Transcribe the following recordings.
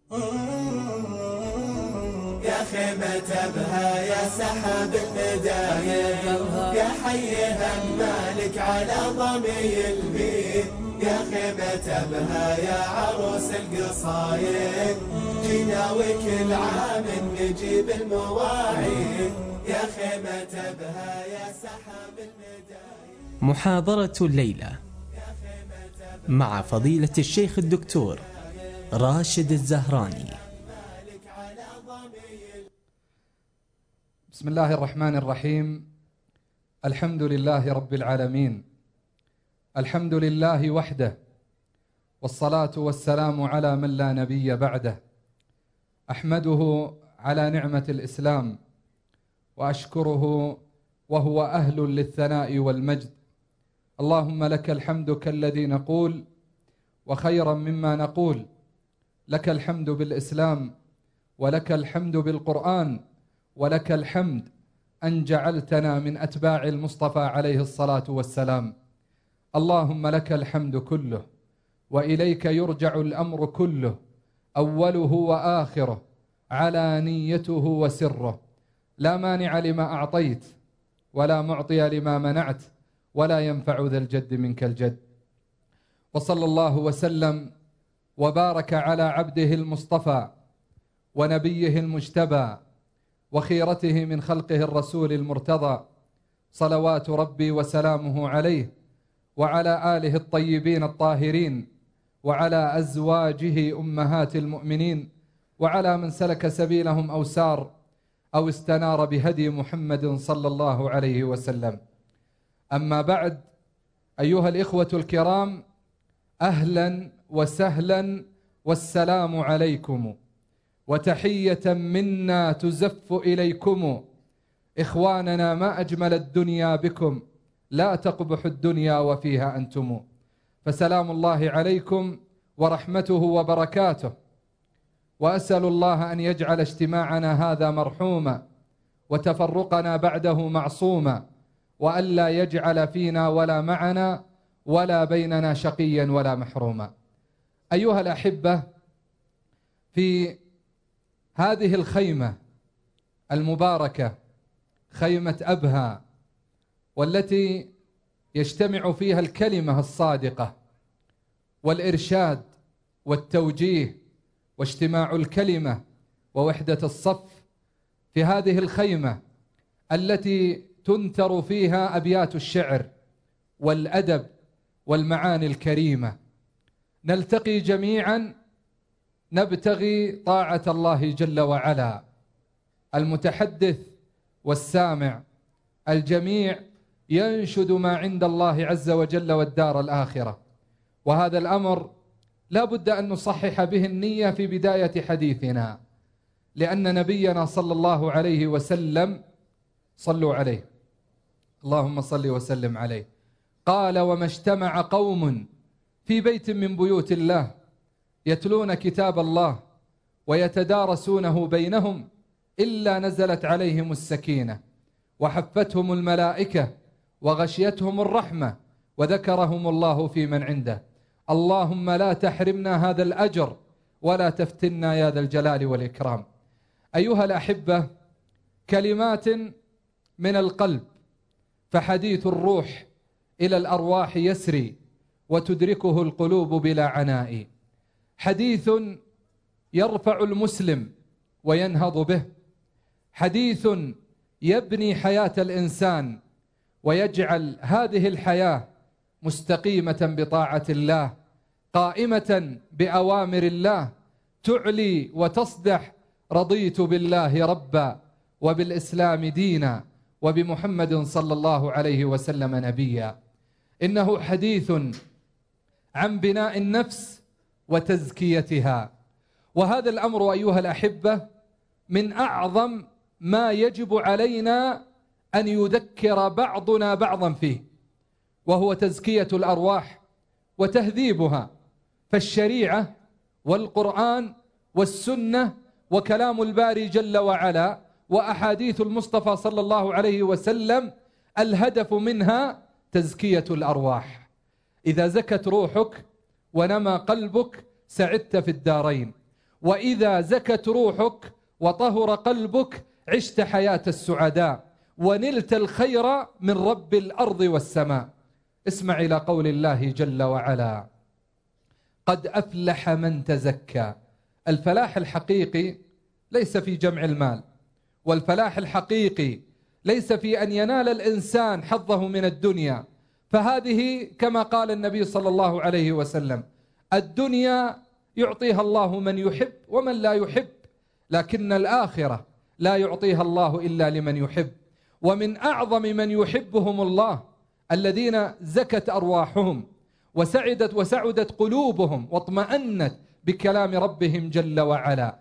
يا خيمة بها يا سحاب النداية يا حيها المالك على ضمي البيت يا خيمة بها يا عروس القصايد جينا وكل عام نجيب المواعيد يا خيمة بها يا سحاب النداية. محاضرة الليلة مع فضيلة الشيخ الدكتور راشد الزهراني. بسم الله الرحمن الرحيم. الحمد لله رب العالمين، الحمد لله وحده، والصلاة والسلام على من لا نبي بعده. أحمده على نعمة الإسلام وأشكره وهو أهل للثناء والمجد. اللهم لك الحمد كالذي نقول وخيرا مما نقول، لك الحمد بالإسلام ولك الحمد بالقرآن ولك الحمد أن جعلتنا من أتباع المصطفى عليه الصلاة والسلام. اللهم لك الحمد كله وإليك يرجع الأمر كله، أوله وآخره، علانيته وسره. لا مانع لما أعطيت ولا معطي لما منعت ولا ينفع ذا الجد منك الجد. وصلى الله وسلم وبارك على عبده المصطفى ونبيه المجتبى وخيرته من خلقه الرسول المرتضى، صلوات ربي وسلامه عليه وعلى آله الطيبين الطاهرين وعلى أزواجه أمهات المؤمنين وعلى من سلك سبيلهم أو سار أو استنار بهدي محمد صلى الله عليه وسلم. أما بعد، أيها الإخوة الكرام، أهلا وسهلا والسلام عليكم، وتحية منا تزف إليكم. إخواننا، ما أجمل الدنيا بكم، لا تقبح الدنيا وفيها أنتم. فسلام الله عليكم ورحمته وبركاته، وأسأل الله أن يجعل اجتماعنا هذا مرحوما وتفرقنا بعده معصوما، وألا يجعل فينا ولا معنا ولا بيننا شقيا ولا محروما. أيها الأحبة، في هذه الخيمة المباركة، خيمة أبها، والتي يجتمع فيها الكلمة الصادقة والإرشاد والتوجيه واجتماع الكلمة ووحدة الصف، في هذه الخيمة التي تنثر فيها أبيات الشعر والأدب والمعاني الكريمة، نلتقي جميعا نبتغي طاعة الله جل وعلا. المتحدث والسامع الجميع ينشد ما عند الله عز وجل والدار الآخرة، وهذا الأمر لا بد أن نصحح به النية في بداية حديثنا، لأن نبينا صلى الله عليه وسلم، صلوا عليه، اللهم صل وسلم عليه، قال: وما اجتمع قوم في بيت من بيوت الله يتلون كتاب الله ويتدارسونه بينهم إلا نزلت عليهم السكينة وحفتهم الملائكة وغشيتهم الرحمة وذكرهم الله في من عنده. اللهم لا تحرمنا هذا الأجر ولا تفتنا يا ذا الجلال والإكرام. أيها الأحبة، كلمات من القلب، فحديث الروح إلى الأرواح يسري وتدركه القلوب بلا عناء. حديث يرفع المسلم وينهض به، حديث يبني حياة الإنسان ويجعل هذه الحياة مستقيمة بطاعة الله، قائمة بأوامر الله، تعلي وتصدح: رضيت بالله ربا وبالإسلام دينا وبمحمد صلى الله عليه وسلم نبيا. إنه حديث عن بناء النفس وتزكيتها، وهذا الأمر أيها الأحبة من أعظم ما يجب علينا أن يذكر بعضنا بعضا فيه، وهو تزكية الأرواح وتهذيبها. فالشريعة والقرآن والسنة وكلام الباري جل وعلا وأحاديث المصطفى صلى الله عليه وسلم الهدف منها تزكية الأرواح. إذا زكت روحك ونمى قلبك سعدت في الدارين. وإذا زكت روحك وطهر قلبك عشت حياة السعداء ونلت الخير من رب الأرض والسماء. اسمع إلى قول الله جل وعلا: قد أفلح من تزكى. الفلاح الحقيقي ليس في جمع المال، والفلاح الحقيقي ليس في أن ينال الإنسان حظه من الدنيا، فهذه كما قال النبي صلى الله عليه وسلم: الدنيا يعطيها الله من يحب ومن لا يحب، لكن الآخرة لا يعطيها الله إلا لمن يحب. ومن أعظم من يحبهم الله الذين زكت أرواحهم وسعدت قلوبهم واطمأنت بكلام ربهم جل وعلا.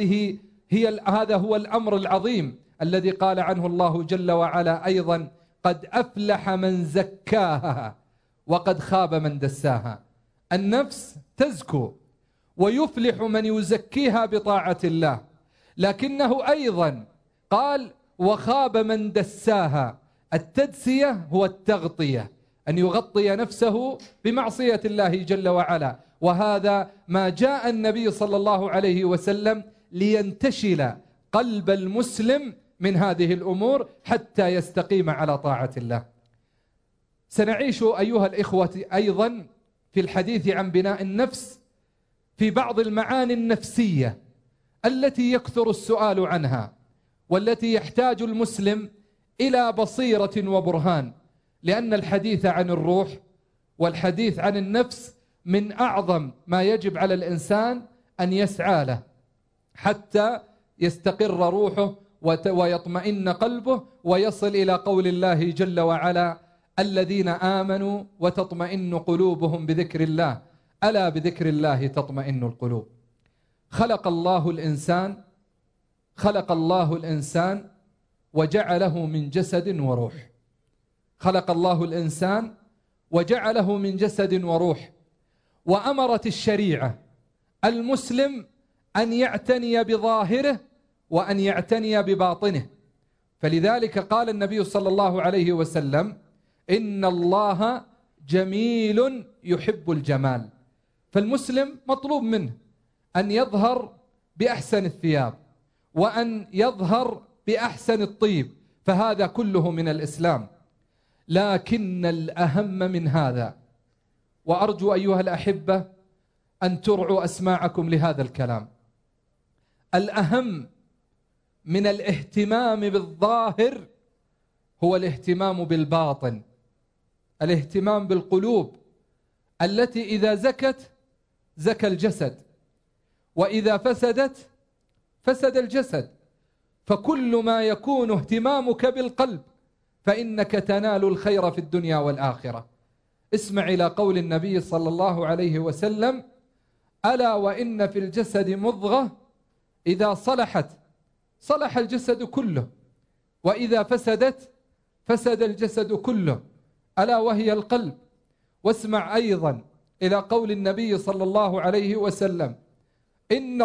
هذا هو الأمر العظيم الذي قال عنه الله جل وعلا أيضا: قد أفلح من زكاها وقد خاب من دساها. النفس تزكو ويفلح من يزكيها بطاعة الله، لكنه أيضا قال: وخاب من دساها. التدسية هو التغطية، أن يغطي نفسه بمعصية الله جل وعلا، وهذا ما جاء النبي صلى الله عليه وسلم لينتشل قلب المسلم من هذه الأمور حتى يستقيم على طاعة الله. سنعيش أيها الإخوة أيضا في الحديث عن بناء النفس في بعض المعاني النفسية التي يكثر السؤال عنها، والتي يحتاج المسلم إلى بصيرة وبرهان، لأن الحديث عن الروح والحديث عن النفس من أعظم ما يجب على الإنسان أن يسعى له حتى يستقر روحه ويطمئن قلبه ويصل إلى قول الله جل وعلا: الذين آمنوا وتطمئن قلوبهم بذكر الله، ألا بذكر الله تطمئن القلوب. خلق الله الإنسان وجعله من جسد وروح. خلق الله الإنسان وجعله من جسد وروح، وأمرت الشريعة المسلم أن يعتني بظاهره وأن يعتني بباطنه. فلذلك قال النبي صلى الله عليه وسلم: إن الله جميل يحب الجمال. فالمسلم مطلوب منه أن يظهر بأحسن الثياب وأن يظهر بأحسن الطيب، فهذا كله من الإسلام. لكن الأهم من هذا، وأرجو أيها الأحبة أن ترعوا أسماعكم لهذا الكلام، الأهم من الاهتمام بالظاهر هو الاهتمام بالباطن، الاهتمام بالقلوب التي إذا زكت زكى الجسد، وإذا فسدت فسد الجسد. فكل ما يكون اهتمامك بالقلب فإنك تنال الخير في الدنيا والآخرة. اسمع إلى قول النبي صلى الله عليه وسلم: ألا وإن في الجسد مضغة إذا صلحت صلح الجسد كله، وإذا فسدت فسد الجسد كله، ألا وهي القلب. واسمع أيضا إلى قول النبي صلى الله عليه وسلم: إن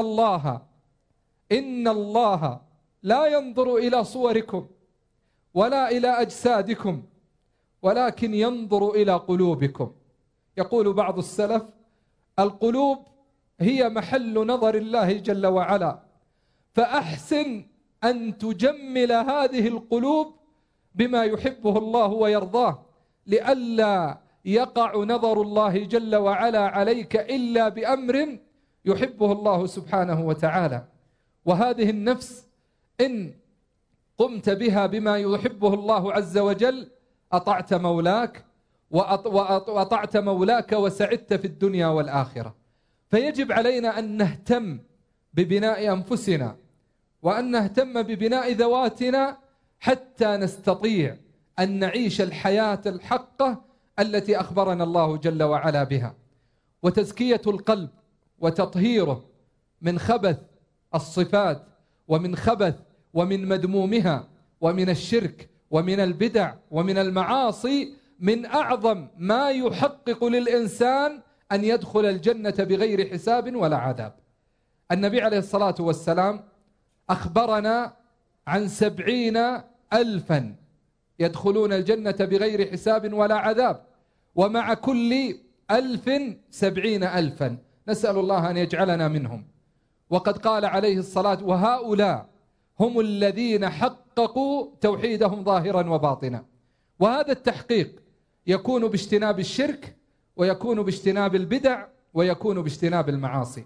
الله لا ينظر إلى صوركم ولا إلى أجسادكم ولكن ينظر إلى قلوبكم. يقول بعض السلف: القلوب هي محل نظر الله جل وعلا، فأحسن أن تجمل هذه القلوب بما يحبه الله ويرضاه، لئلا يقع نظر الله جل وعلا عليك إلا بأمر يحبه الله سبحانه وتعالى. وهذه النفس إن قمت بها بما يحبه الله عز وجل أطعت مولاك وأطعت مولاك وسعدت في الدنيا والآخرة. فيجب علينا أن نهتم ببناء أنفسنا وأن نهتم ببناء ذواتنا حتى نستطيع أن نعيش الحياة الحقة التي أخبرنا الله جل وعلا بها. وتزكية القلب وتطهيره من خبث الصفات ومن خبث ومن مدمومها ومن الشرك ومن البدع ومن المعاصي من أعظم ما يحقق للإنسان أن يدخل الجنة بغير حساب ولا عذاب. النبي عليه الصلاة والسلام أخبرنا عن 70,000 يدخلون الجنة بغير حساب ولا عذاب، ومع كل 1000 70,000. نسأل الله أن يجعلنا منهم. وقد قال عليه الصلاة وهؤلاء هم الذين حققوا توحيدهم ظاهرا وباطنا. وهذا التحقيق يكون باجتناب الشرك، ويكون باجتناب البدع، ويكون باجتناب المعاصي.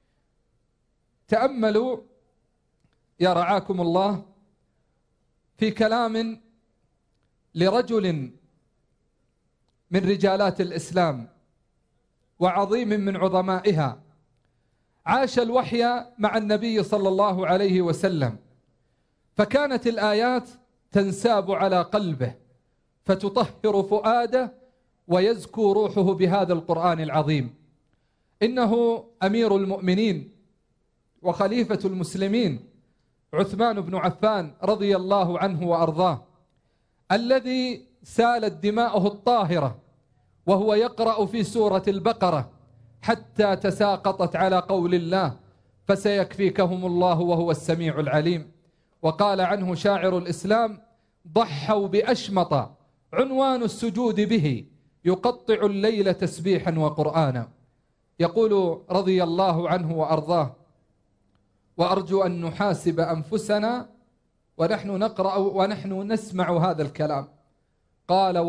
تأملوا يا رعاكم الله في كلام لرجل من رجالات الإسلام وعظيم من عظمائها، عاش الوحي مع النبي صلى الله عليه وسلم، فكانت الآيات تنساب على قلبه فتطهر فؤاده ويزكو روحه بهذا القرآن العظيم. إنه أمير المؤمنين وخليفة المسلمين عثمان بن عفان رضي الله عنه وأرضاه، الذي سالت دماؤه الطاهرة وهو يقرأ في سورة البقرة حتى تساقطت على قول الله فسيكفيكهم الله وهو السميع العليم. وقال عنه شاعر الإسلام: ضحوا بأشمط عنوان السجود به يقطع الليل تسبيحا وقرآنا. يقول رضي الله عنه وأرضاه: وأرجو أن نحاسب أنفسنا ونحن نقرأ ونحن نسمع هذا الكلام. قال: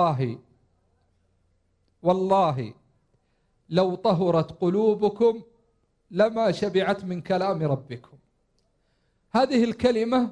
والله لو طهرت قلوبكم لما شبعت من كلام ربكم. هذه الكلمة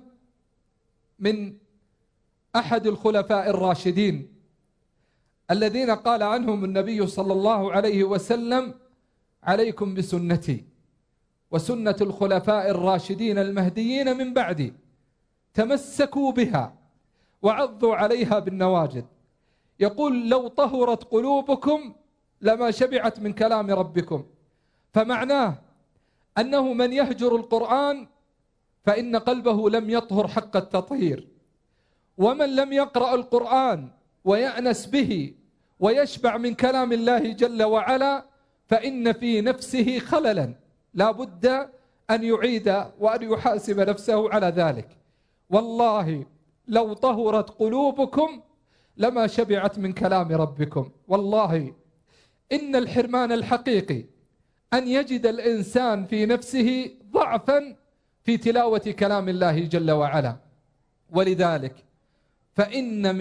من أحد الخلفاء الراشدين الذين قال عنهم النبي صلى الله عليه وسلم: عليكم بسنتي وسنة الخلفاء الراشدين المهديين من بعدي، تمسكوا بها وعضوا عليها بالنواجذ. يقول: لو طهرت قلوبكم لما شبعت من كلام ربكم. فمعناه أنه من يهجر القرآن فإن قلبه لم يطهر حق التطهير، ومن لم يقرأ القرآن ويأنس به ويشبع من كلام الله جل وعلا فإن في نفسه خللا لا بد أن يعيد وأن يحاسب نفسه على ذلك. والله لو طهرت قلوبكم لما شبعت من كلام ربكم. والله إن الحرمان الحقيقي أن يجد الإنسان في نفسه ضعفا في تلاوة كلام الله جل وعلا. ولذلك فإن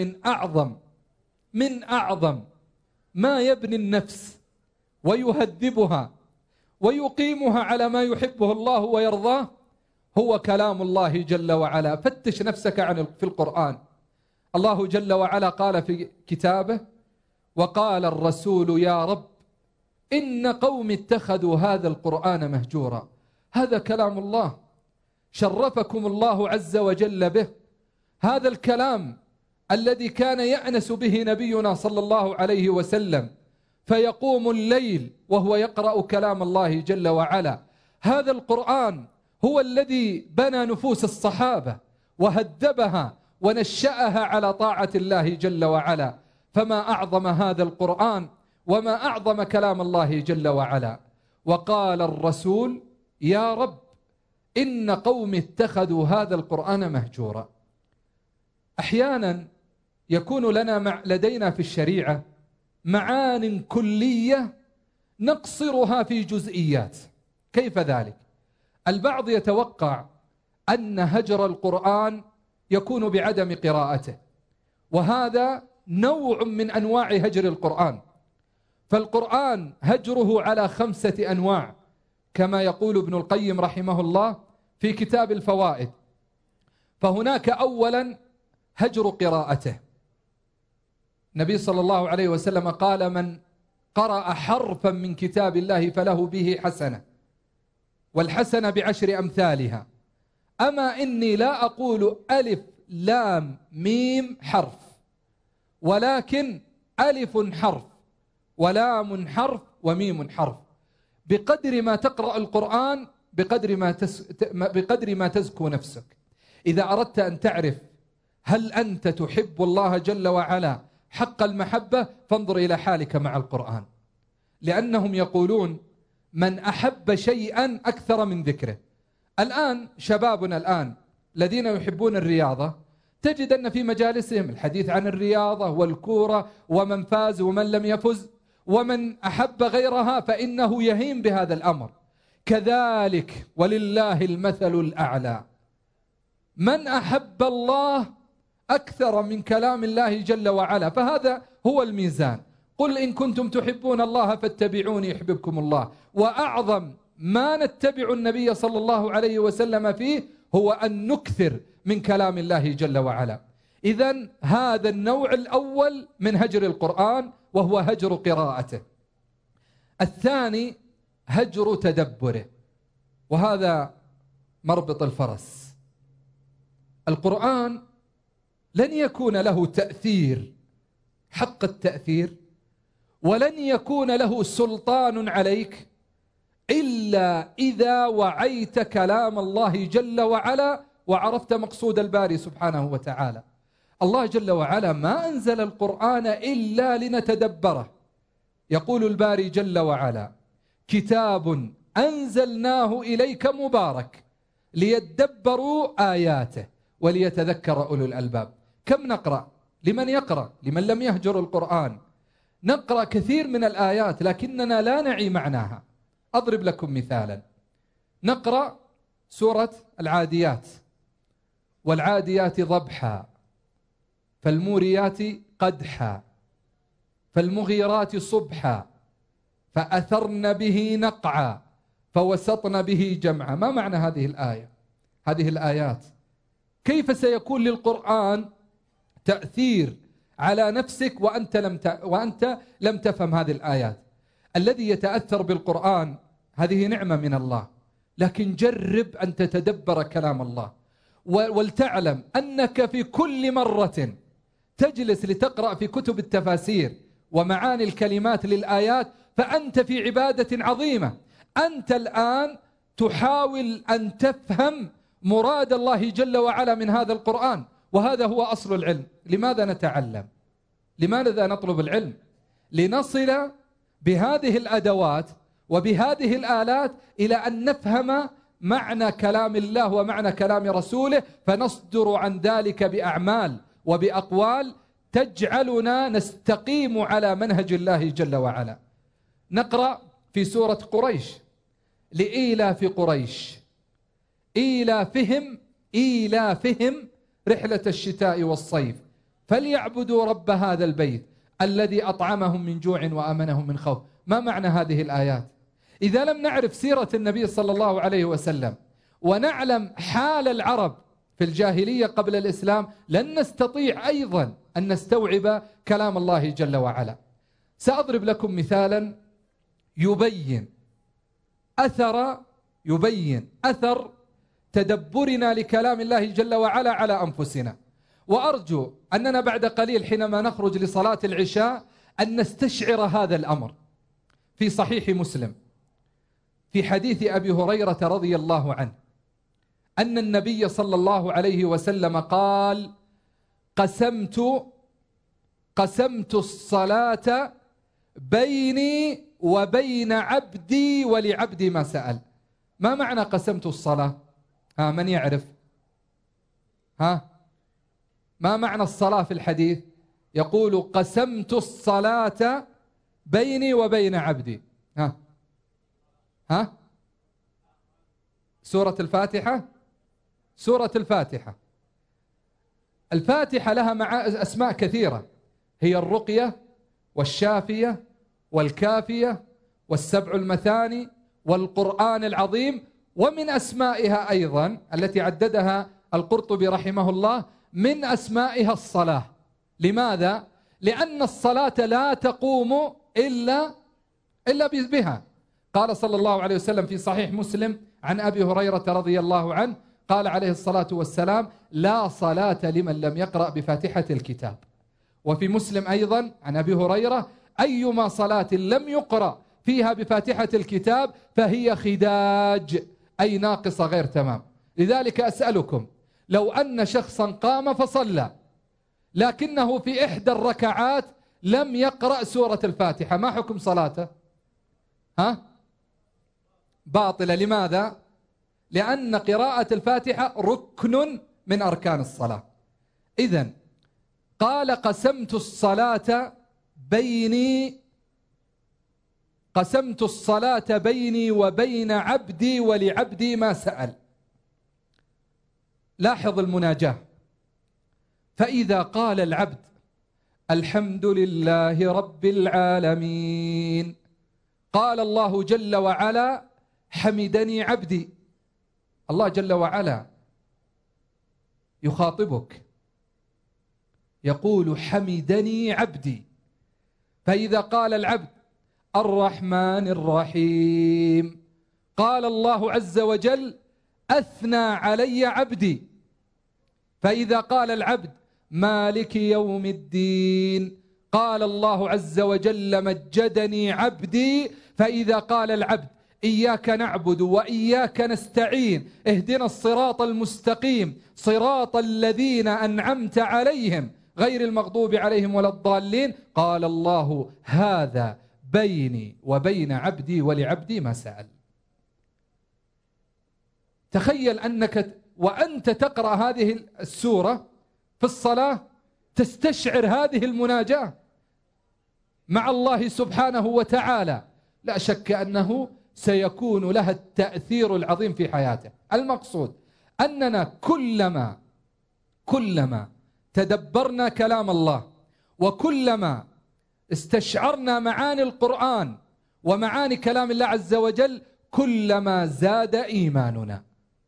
من أعظم ما يبني النفس ويهذبها ويقيمها على ما يحبه الله ويرضاه هو كلام الله جل وعلا. فتش نفسك في القرآن. الله جل وعلا قال في كتابه: وقال الرسول يا رب إن قوم اتخذوا هذا القرآن مهجورا. هذا كلام الله، شرفكم الله عز وجل به. هذا الكلام الذي كان يأنس به نبينا صلى الله عليه وسلم فيقوم الليل وهو يقرأ كلام الله جل وعلا. هذا القرآن هو الذي بنى نفوس الصحابة وهذبها ونشأها على طاعة الله جل وعلا. فما أعظم هذا القرآن وما أعظم كلام الله جل وعلا. وقال الرسول يا رب إن قوم اتخذوا هذا القرآن مهجورا. أحيانا يكون لدينا في الشريعة معان كلية نقصرها في جزئيات. كيف ذلك؟ البعض يتوقع أن هجر القرآن يكون بعدم قراءته، وهذا نوع من أنواع هجر القرآن. فالقرآن هجره على 5 أنواع كما يقول ابن القيم رحمه الله في كتاب الفوائد. فهناك أولا هجر قراءته. النبي صلى الله عليه وسلم قال: من قرأ حرفا من كتاب الله فله به حسنة، والحسنة ب10 أمثالها. أما إني لا أقول ألف لام ميم حرف، ولكن ألف حرف ولام حرف وميم حرف. بقدر ما تقرأ القرآن بقدر ما تزكو نفسك. إذا أردت أن تعرف هل أنت تحب الله جل وعلا حق المحبة فانظر إلى حالك مع القرآن، لأنهم يقولون من أحب شيئا أكثر من ذكره. الآن شبابنا الآن الذين يحبون الرياضة تجد أن في مجالسهم الحديث عن الرياضة والكورة ومن فاز ومن لم يفز، ومن أحب غيرها فإنه يهيم بهذا الأمر. كذلك ولله المثل الأعلى. من أحب الله أكثر من كلام الله جل وعلا، فهذا هو الميزان. قل إن كنتم تحبون الله فاتبعوني يحببكم الله. وأعظم ما نتبع النبي صلى الله عليه وسلم فيه هو أن نكثر من كلام الله جل وعلا. إذن هذا النوع الأول من هجر القرآن، وهو هجر قراءته. الثاني هجر تدبره، وهذا مربط الفرس. القرآن لن يكون له تأثير حق التأثير، ولن يكون له سلطان عليك إلا إذا وعيت كلام الله جل وعلا وعرفت مقصود الباري سبحانه وتعالى. الله جل وعلا ما أنزل القرآن إلا لنتدبره. يقول الباري جل وعلا: كتاب أنزلناه إليك مبارك ليدبروا آياته وليتذكر أولو الألباب. كم نقرأ؟ لمن يقرأ؟ لمن لم يهجر القرآن نقرأ كثير من الآيات لكننا لا نعي معناها. أضرب لكم مثالا. نقرأ سورة العاديات: والعاديات ضبحا فالموريات قدحا فالمغيرات صبحا فأثرن به نقعا فوسطن به جمعا. ما معنى هذه الآية؟ هذه الآيات كيف سيكون للقرآن تأثير على نفسك وأنت لم تفهم هذه الآيات؟ الذي يتأثر بالقرآن هذه نعمة من الله، لكن جرب أن تتدبر كلام الله، ولتعلم أنك في كل مرة تجلس لتقرأ في كتب التفاسير ومعاني الكلمات للآيات فأنت في عبادة عظيمة. أنت الآن تحاول أن تفهم مراد الله جل وعلا من هذا القرآن، وهذا هو أصل العلم. لماذا نتعلم؟ لماذا نطلب العلم؟ لنصل بهذه الأدوات وبهذه الآلات إلى أن نفهم معنى كلام الله ومعنى كلام رسوله، فنصدر عن ذلك بأعمال وبأقوال تجعلنا نستقيم على منهج الله جل وعلا. نقرأ في سورة قريش: لإيلاف قريش إيلافهم رحلة الشتاء والصيف فليعبدوا رب هذا البيت الذي أطعمهم من جوع وآمنهم من خوف. ما معنى هذه الآيات؟ إذا لم نعرف سيرة النبي صلى الله عليه وسلم ونعلم حال العرب في الجاهلية قبل الإسلام لن نستطيع أيضا أن نستوعب كلام الله جل وعلا. سأضرب لكم مثالا يبين أثر تدبرنا لكلام الله جل وعلا على أنفسنا. وأرجو أننا بعد قليل حينما نخرج لصلاة العشاء أن نستشعر هذا الأمر. في صحيح مسلم في حديث أبي هريرة رضي الله عنه أن النبي صلى الله عليه وسلم قال: قسمت الصلاة بيني وبين عبدي ولعبدي ما سأل. ما معنى قسمت الصلاة؟ من يعرف؟ ما معنى الصلاة في الحديث؟ يقول: قسمت الصلاة بيني وبين عبدي. سورة الفاتحة. سورة الفاتحة لها أسماء كثيرة، هي الرقية والشافية والكافية والسبع المثاني والقرآن العظيم. ومن أسمائها أيضا التي عددها القرطبي رحمه الله من أسمائها الصلاة. لماذا؟ لأن الصلاة لا تقوم إلا بها. قال صلى الله عليه وسلم في صحيح مسلم عن أبي هريرة رضي الله عنه قال عليه الصلاة والسلام: لا صلاة لمن لم يقرأ بفاتحة الكتاب. وفي مسلم أيضا عن أبي هريرة: أيما صلاة لم يقرأ فيها بفاتحة الكتاب فهي خداج، أي ناقصة غير تمام. لذلك أسألكم: لو أن شخصا قام فصلى لكنه في إحدى الركعات لم يقرأ سورة الفاتحة، ما حكم صلاته؟ باطلة. لماذا؟ لأن قراءة الفاتحة ركن من أركان الصلاة. إذن قال: قسمت الصلاة بيني قسمت الصلاة بيني وبين عبدي ولعبدي ما سأل. لاحظ المناجاة. فإذا قال العبد الحمد لله رب العالمين، قال الله جل وعلا حمدني عبدي. الله جل وعلا يخاطبك يقول حمدني عبدي. فإذا قال العبد الرحمن الرحيم، قال الله عز وجل أثنى علي عبدي. فإذا قال العبد مالك يوم الدين، قال الله عز وجل مجدني عبدي. فإذا قال العبد إياك نعبد وإياك نستعين اهدنا الصراط المستقيم صراط الذين أنعمت عليهم غير المغضوب عليهم ولا الضالين، قال الله هذا بيني وبين عبدي ولعبدي ما سأل. تخيل أنك وأنت تقرأ هذه السورة في الصلاة تستشعر هذه المناجاة مع الله سبحانه وتعالى، لا شك أنه سيكون لها التأثير العظيم في حياته. المقصود أننا كلما تدبرنا كلام الله وكلما استشعرنا معاني القرآن ومعاني كلام الله عز وجل كلما زاد إيماننا.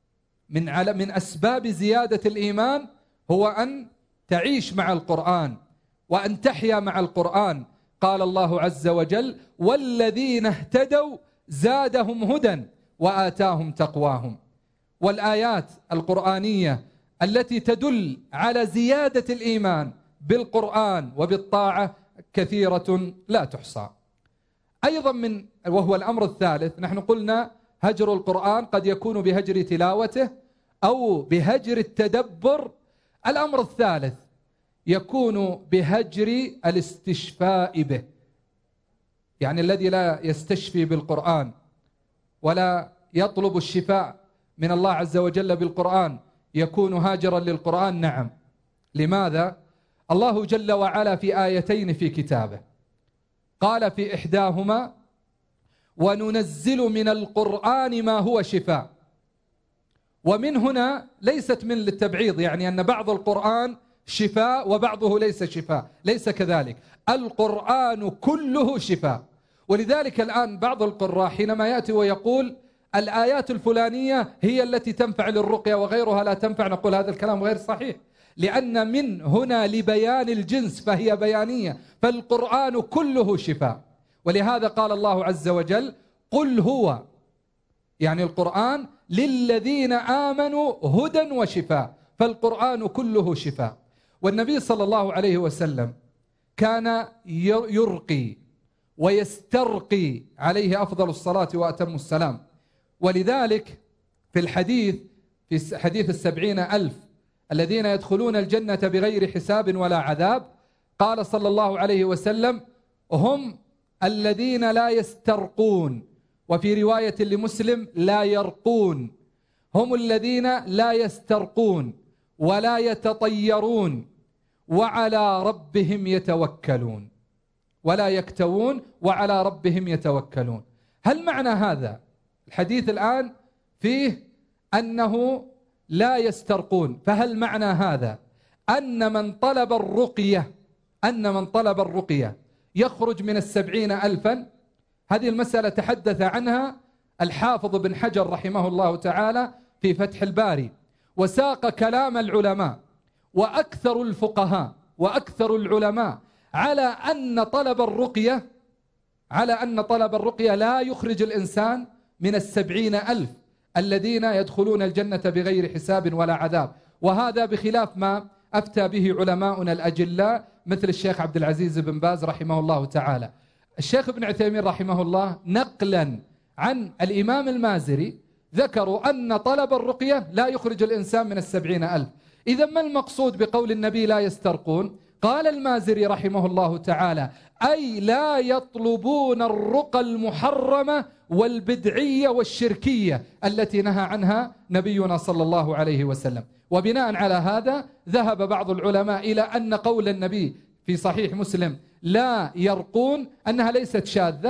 من أسباب زيادة الإيمان هو أن تعيش مع القرآن وأن تحيا مع القرآن. قال الله عز وجل والذين اهتدوا زادهم هدى وآتاهم تقواهم. والآيات القرآنية التي تدل على زيادة الإيمان بالقرآن وبالطاعة كثيرة لا تحصى. أيضا وهو الأمر الثالث، نحن قلنا هجر القرآن قد يكون بهجر تلاوته أو بهجر التدبر. الأمر الثالث يكون بهجر الاستشفاء به، يعني الذي لا يستشفي بالقرآن ولا يطلب الشفاء من الله عز وجل بالقرآن يكون هاجرا للقرآن. نعم. لماذا؟ الله جل وعلا في آيتين في كتابه قال في إحداهما وننزل من القرآن ما هو شفاء. ومن هنا ليست من للتبعيض، يعني أن بعض القرآن شفاء وبعضه ليس شفاء، ليس كذلك. القرآن كله شفاء. ولذلك الآن بعض القراء حينما يأتي ويقول الآيات الفلانية هي التي تنفع للرقية وغيرها لا تنفع، نقول هذا الكلام غير صحيح، لأن من هنا لبيان الجنس فهي بيانية، فالقرآن كله شفاء. ولهذا قال الله عز وجل قل هو، يعني القرآن للذين آمنوا هدى وشفاء، فالقرآن كله شفاء. والنبي صلى الله عليه وسلم كان يرقي ويسترقي عليه أفضل الصلاة وأتم السلام. ولذلك في الحديث في حديث 70,000 الذين يدخلون الجنة بغير حساب ولا عذاب، قال صلى الله عليه وسلم هم الذين لا يسترقون، وفي رواية لمسلم لا يرقون. هم الذين لا يسترقون ولا يتطيرون وعلى ربهم يتوكلون، ولا يكتوون وعلى ربهم يتوكلون. هل معنى هذا الحديث الآن فيه أنه لا يسترقون؟ فهل معنى هذا أن من طلب الرقية يخرج من 70,000؟ هذه المسألة تحدث عنها الحافظ بن حجر رحمه الله تعالى في فتح الباري، وساق كلام العلماء وأكثر الفقهاء وأكثر العلماء على أن طلب الرقية لا يخرج الإنسان من 70,000 الذين يدخلون الجنة بغير حساب ولا عذاب. وهذا بخلاف ما أفتى به علماؤنا الأجلاء مثل الشيخ عبد العزيز بن باز رحمه الله تعالى. الشيخ ابن عثيمين رحمه الله نقلا عن الإمام المازري ذكروا أن طلب الرقية لا يخرج الإنسان من 70,000. إذا ما المقصود بقول النبي لا يسترقون؟ قال المازري رحمه الله تعالى أي لا يطلبون الرقى المحرمة والبدعية والشركية التي نهى عنها نبينا صلى الله عليه وسلم. وبناء على هذا ذهب بعض العلماء إلى أن قول النبي في صحيح مسلم لا يرقون أنها ليست شاذة،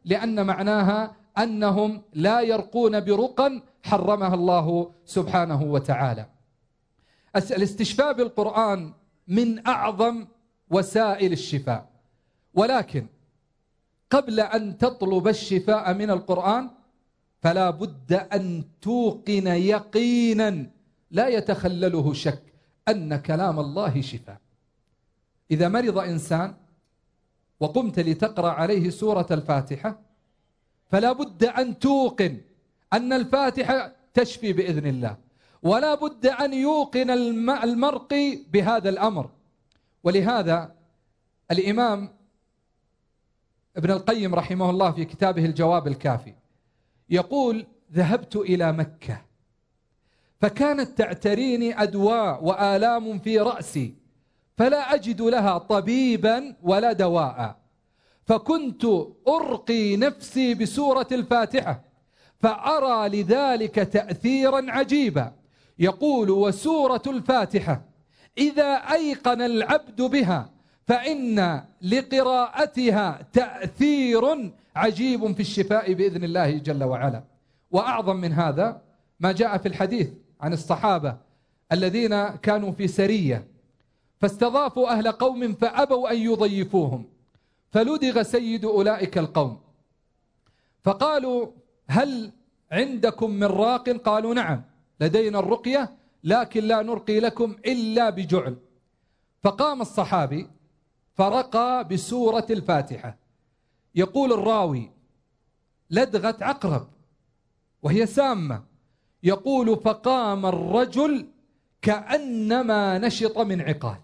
لأن معناها أنهم لا يرقون برقا حرمها الله سبحانه وتعالى. الاستشفاء بالقرآن من أعظم وسائل الشفاء، ولكن قبل أن تطلب الشفاء من القرآن فلا بد أن توقن يقينا لا يتخلله شك أن كلام الله شفاء. إذا مرض إنسان وقمت لتقرأ عليه سورة الفاتحة فلا بد أن توقن أن الفاتحة تشفي بإذن الله، ولا بد أن يوقن المرقي بهذا الأمر. ولهذا الإمام ابن القيم رحمه الله في كتابه الجواب الكافي يقول: ذهبت إلى مكة فكانت تعتريني أدواء وآلام في رأسي فلا أجد لها طبيبا ولا دواء، فكنت أرقي نفسي بسورة الفاتحة فأرى لذلك تأثيرا عجيبا. يقول: وسورة الفاتحة إذا أيقن العبد بها فإن لقراءتها تأثير عجيب في الشفاء بإذن الله جل وعلا. وأعظم من هذا ما جاء في الحديث عن الصحابة الذين كانوا في سرية فاستضافوا أهل قوم فأبوا أن يضيفوهم، فلدغ سيد أولئك القوم فقالوا: هل عندكم من راق؟ قالوا: نعم لدينا الرقية لكن لا نرقي لكم إلا بجعل. فقام الصحابي فرقى بسورة الفاتحة. يقول الراوي: لدغت عقرب وهي سامة. يقول: فقام الرجل كأنما نشط من عقال.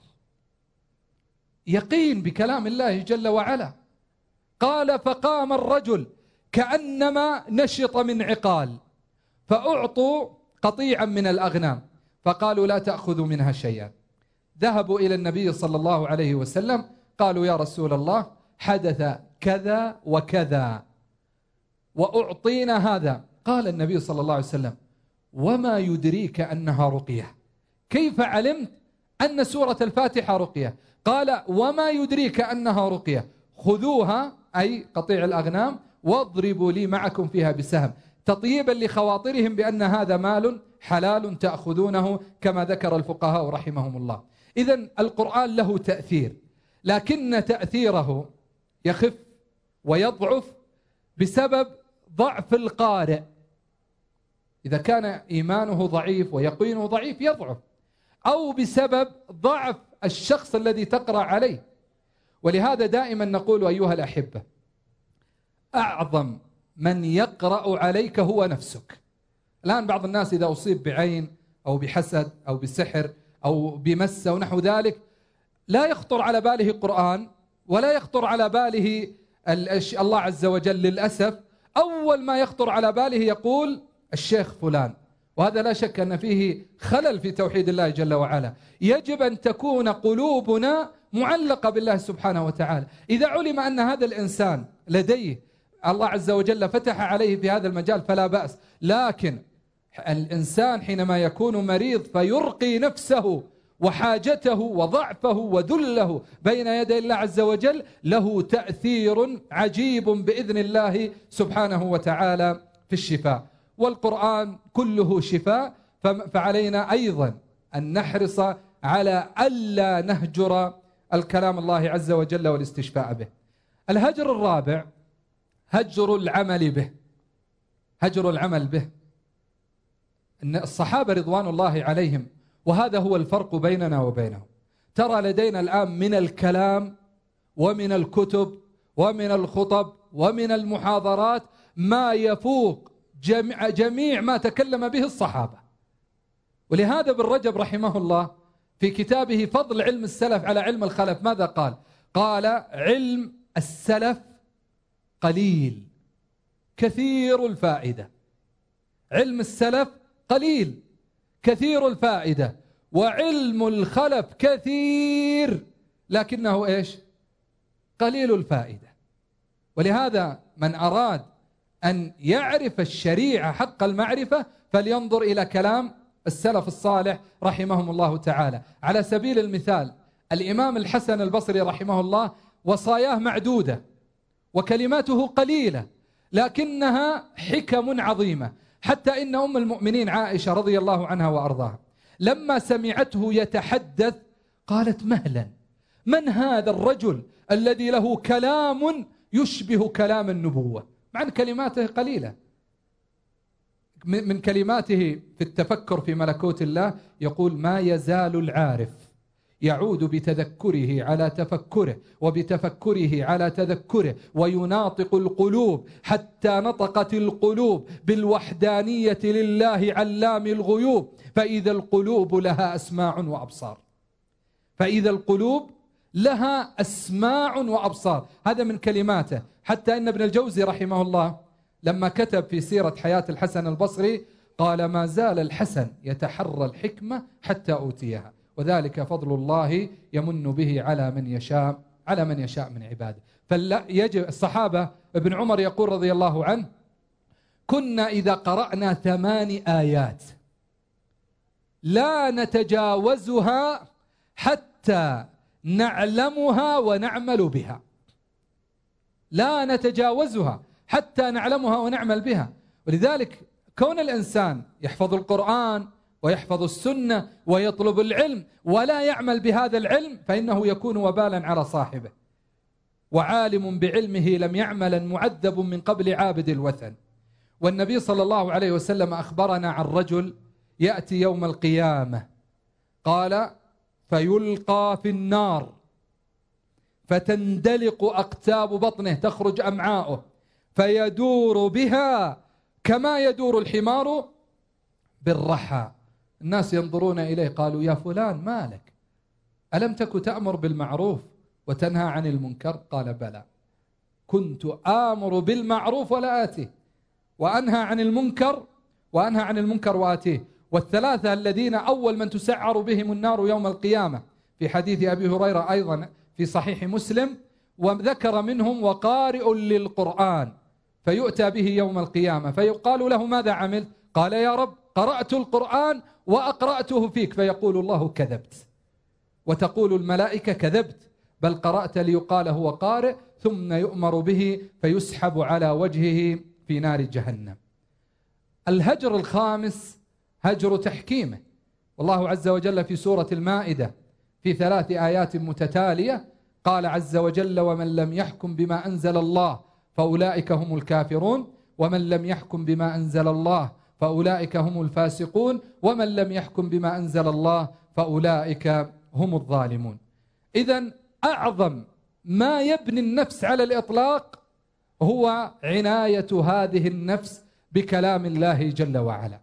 يقين بكلام الله جل وعلا. قال: فقام الرجل كأنما نشط من عقال، فأعطوا قطيعا من الأغنام فقالوا: لا تأخذوا منها شيئا. ذهبوا إلى النبي صلى الله عليه وسلم قالوا: يا رسول الله حدث كذا وكذا وأعطينا هذا. قال النبي صلى الله عليه وسلم: وما يدريك أنها رقية؟ كيف علمت أن سورة الفاتحة رقية؟ قال: وما يدريك أنها رقية؟ خذوها أي قطيع الأغنام واضربوا لي معكم فيها بسهم، تطييبا لخواطرهم بأن هذا مال حلال تأخذونه كما ذكر الفقهاء رحمهم الله. إذن القرآن له تأثير، لكن تأثيره يخف ويضعف بسبب ضعف القارئ. إذا كان إيمانه ضعيف ويقينه ضعيف يضعف، أو بسبب ضعف الشخص الذي تقرأ عليه. ولهذا دائما نقول أيها الأحبة: أعظم من يقرأ عليك هو نفسك. الآن بعض الناس إذا أصيب بعين أو بحسد أو بسحر أو بمسة ونحو ذلك لا يخطر على باله القرآن ولا يخطر على باله الله عز وجل. للأسف أول ما يخطر على باله يقول الشيخ فلان، وهذا لا شك أن فيه خلل في توحيد الله جل وعلا. يجب أن تكون قلوبنا معلقة بالله سبحانه وتعالى. إذا علم أن هذا الإنسان لديه الله عز وجل فتح عليه في هذا المجال فلا بأس، لكن الإنسان حينما يكون مريض فيرقي نفسه وحاجته وضعفه وذله بين يدي الله عز وجل له تأثير عجيب بإذن الله سبحانه وتعالى في الشفاء. والقرآن كله شفاء، فعلينا أيضا أن نحرص على ألا نهجر الكلام الله عز وجل والاستشفاء به. الهجر الرابع هجر العمل به. هجر العمل به أن الصحابة رضوان الله عليهم، وهذا هو الفرق بيننا وبينهم. ترى لدينا الآن من الكلام ومن الكتب ومن الخطب ومن المحاضرات ما يفوق جميع ما تكلم به الصحابة. ولهذا ابن رجب رحمه الله في كتابه فضل علم السلف على علم الخلف ماذا قال؟ قال: علم السلف قليل كثير الفائدة. علم السلف قليل كثير الفائدة، وعلم الخلف كثير لكنه إيش؟ قليل الفائدة. ولهذا من أراد أن يعرف الشريعة حق المعرفة فلينظر إلى كلام السلف الصالح رحمهم الله تعالى. على سبيل المثال الإمام الحسن البصري رحمه الله وصاياه معدودة، وكلماته قليلة لكنها حكم عظيمة، حتى إن أم المؤمنين عائشة رضي الله عنها وأرضاها لما سمعته يتحدث قالت: مهلا، من هذا الرجل الذي له كلام يشبه كلام النبوة؟ مع أن كلماته قليلة. من كلماته في التفكر في ملكوت الله يقول: ما يزال العارف يعود بتذكره على تفكره وبتفكره على تذكره ويناطق القلوب حتى نطقت القلوب بالوحدانية لله علام الغيوب، فإذا القلوب لها أسماع وأبصار. فإذا القلوب لها أسماع وأبصار، هذا من كلماته. حتى إن ابن الجوزي رحمه الله لما كتب في سيرة حياة الحسن البصري قال: ما زال الحسن يتحرى الحكمة حتى أوتيها، وذلك فضل الله يمن به على من يشاء من عباده. فلا يجب. الصحابة ابن عمر يقول رضي الله عنه: كنا إذا قرأنا 8 آيات لا نتجاوزها حتى نعلمها ونعمل بها. لا نتجاوزها حتى نعلمها ونعمل بها. ولذلك كون الإنسان يحفظ القرآن ويحفظ السنة ويطلب العلم ولا يعمل بهذا العلم فإنه يكون وبالا على صاحبه. وعالم بعلمه لم يعمل معذب من قبل عابد الوثن. والنبي صلى الله عليه وسلم أخبرنا عن رجل يأتي يوم القيامة قال: فيلقى في النار فتندلق أقتاب بطنه، تخرج أمعاؤه، فيدور بها كما يدور الحمار بالرحى. الناس ينظرون إليه قالوا: يا فلان ما لك؟ ألم تك تأمر بالمعروف وتنهى عن المنكر؟ قال: بلى، كنت آمر بالمعروف ولا آتيه، وأنهى عن المنكر وآتيه. والثلاثة الذين أول من تسعر بهم النار يوم القيامة في حديث أبي هريرة أيضا في صحيح مسلم، وذكر منهم: وقارئ للقرآن، فيؤتى به يوم القيامة فيقال له: ماذا عملت؟ قال: يا رب قرأت القرآن وأقرأته فيك. فيقول الله: كذبت. وتقول الملائكة: كذبت، بل قرأت ليقال هو قارئ. ثم يؤمر به فيسحب على وجهه في نار جهنم. الهجر الخامس هجر تحكيمه. والله عز وجل في سورة المائدة في 3 آيات متتالية قال عز وجل: ومن لم يحكم بما أنزل الله فأولئك هم الكافرون، ومن لم يحكم بما أنزل الله فأولئك هم الفاسقون، ومن لم يحكم بما أنزل الله فأولئك هم الظالمون. إذن أعظم ما يبني النفس على الإطلاق هو عناية هذه النفس بكلام الله جل وعلا.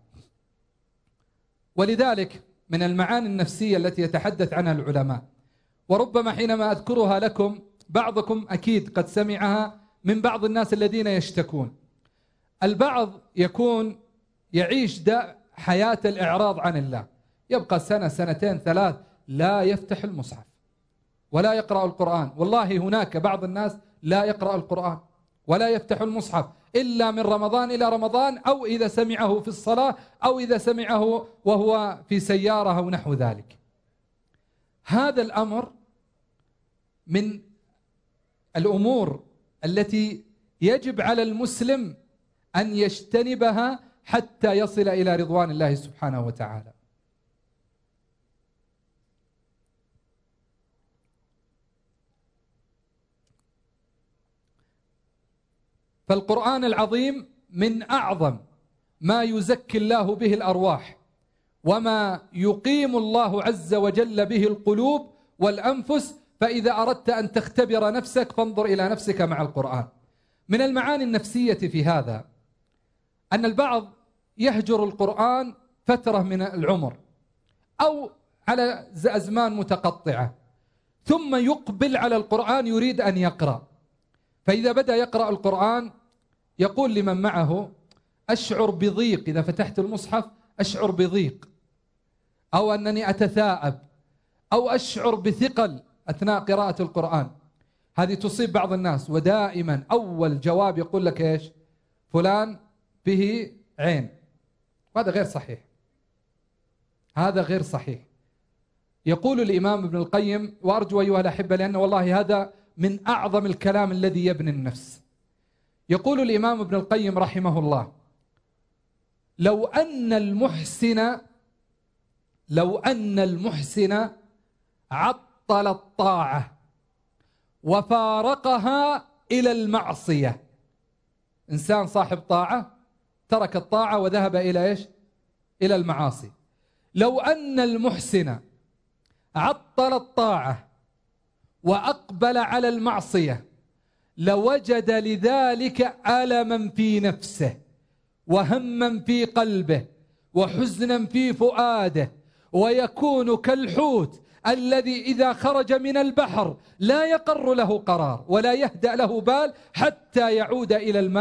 ولذلك من المعاني النفسية التي يتحدث عنها العلماء، وربما حينما أذكرها لكم بعضكم أكيد قد سمعها من بعض الناس الذين يشتكون. البعض يكون يعيش حياة الإعراض عن الله، يبقى 1 2 3 لا يفتح المصحف ولا يقرأ القرآن. والله هناك بعض الناس لا يقرأ القرآن ولا يفتح المصحف إلا من رمضان إلى رمضان، أو إذا سمعه في الصلاة، أو إذا سمعه وهو في سيارة أو نحو ذلك. هذا الأمر من الأمور التي يجب على المسلم أن يجتنبها حتى يصل إلى رضوان الله سبحانه وتعالى. فالقرآن العظيم من أعظم ما يزكي الله به الأرواح، وما يقيم الله عز وجل به القلوب والأنفس. فإذا أردت أن تختبر نفسك فانظر إلى نفسك مع القرآن. من المعاني النفسية في هذا أن البعض يهجر القرآن فترة من العمر أو على أزمان متقطعة، ثم يقبل على القرآن يريد أن يقرأ. فإذا بدأ يقرأ القرآن يقول لمن معه: أشعر بضيق إذا فتحت المصحف، أشعر بضيق، أو أنني أتثاءب، أو أشعر بثقل أثناء قراءة القرآن. هذه تصيب بعض الناس، ودائما أول جواب يقول لك إيش؟ فلان به عين. وهذا غير صحيح، هذا غير صحيح. يقول الإمام ابن القيم، وأرجو أيها الأحبة لأن والله هذا من أعظم الكلام الذي يبني النفس. يقول الإمام ابن القيم رحمه الله: لو أن المحسن عطل الطاعة وفارقها إلى المعصية. إنسان صاحب طاعة ترك الطاعة وذهب إلى إيش؟ إلى المعاصي. لو أن المحسن عطل الطاعة وأقبل على المعصية لوجد لذلك ألما في نفسه وهما في قلبه وحزنا في فؤاده، ويكون كالحوت الذي إذا خرج من البحر لا يقر له قرار ولا يهدأ له بال حتى يعود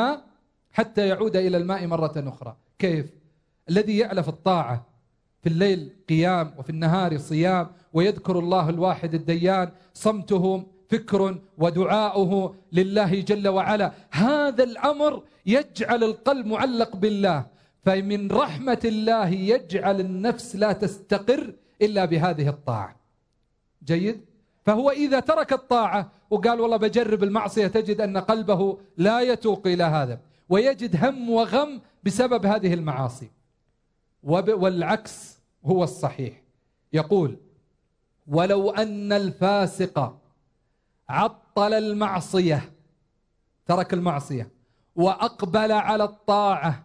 إلى الماء مرة أخرى. كيف؟ الذي يألف الطاعة في الليل قيام وفي النهار صيام ويذكر الله الواحد الديان، صمته فكر ودعاؤه لله جل وعلا، هذا الأمر يجعل القلب معلق بالله. فمن رحمة الله يجعل النفس لا تستقر إلا بهذه الطاعة. جيد؟ فهو إذا ترك الطاعة وقال والله بجرب المعصية تجد أن قلبه لا يتوق إلى هذا ويجد هم وغم بسبب هذه المعاصي. والعكس هو الصحيح. يقول: ولو أن الفاسق عطل المعصية، ترك المعصية وأقبل على الطاعة،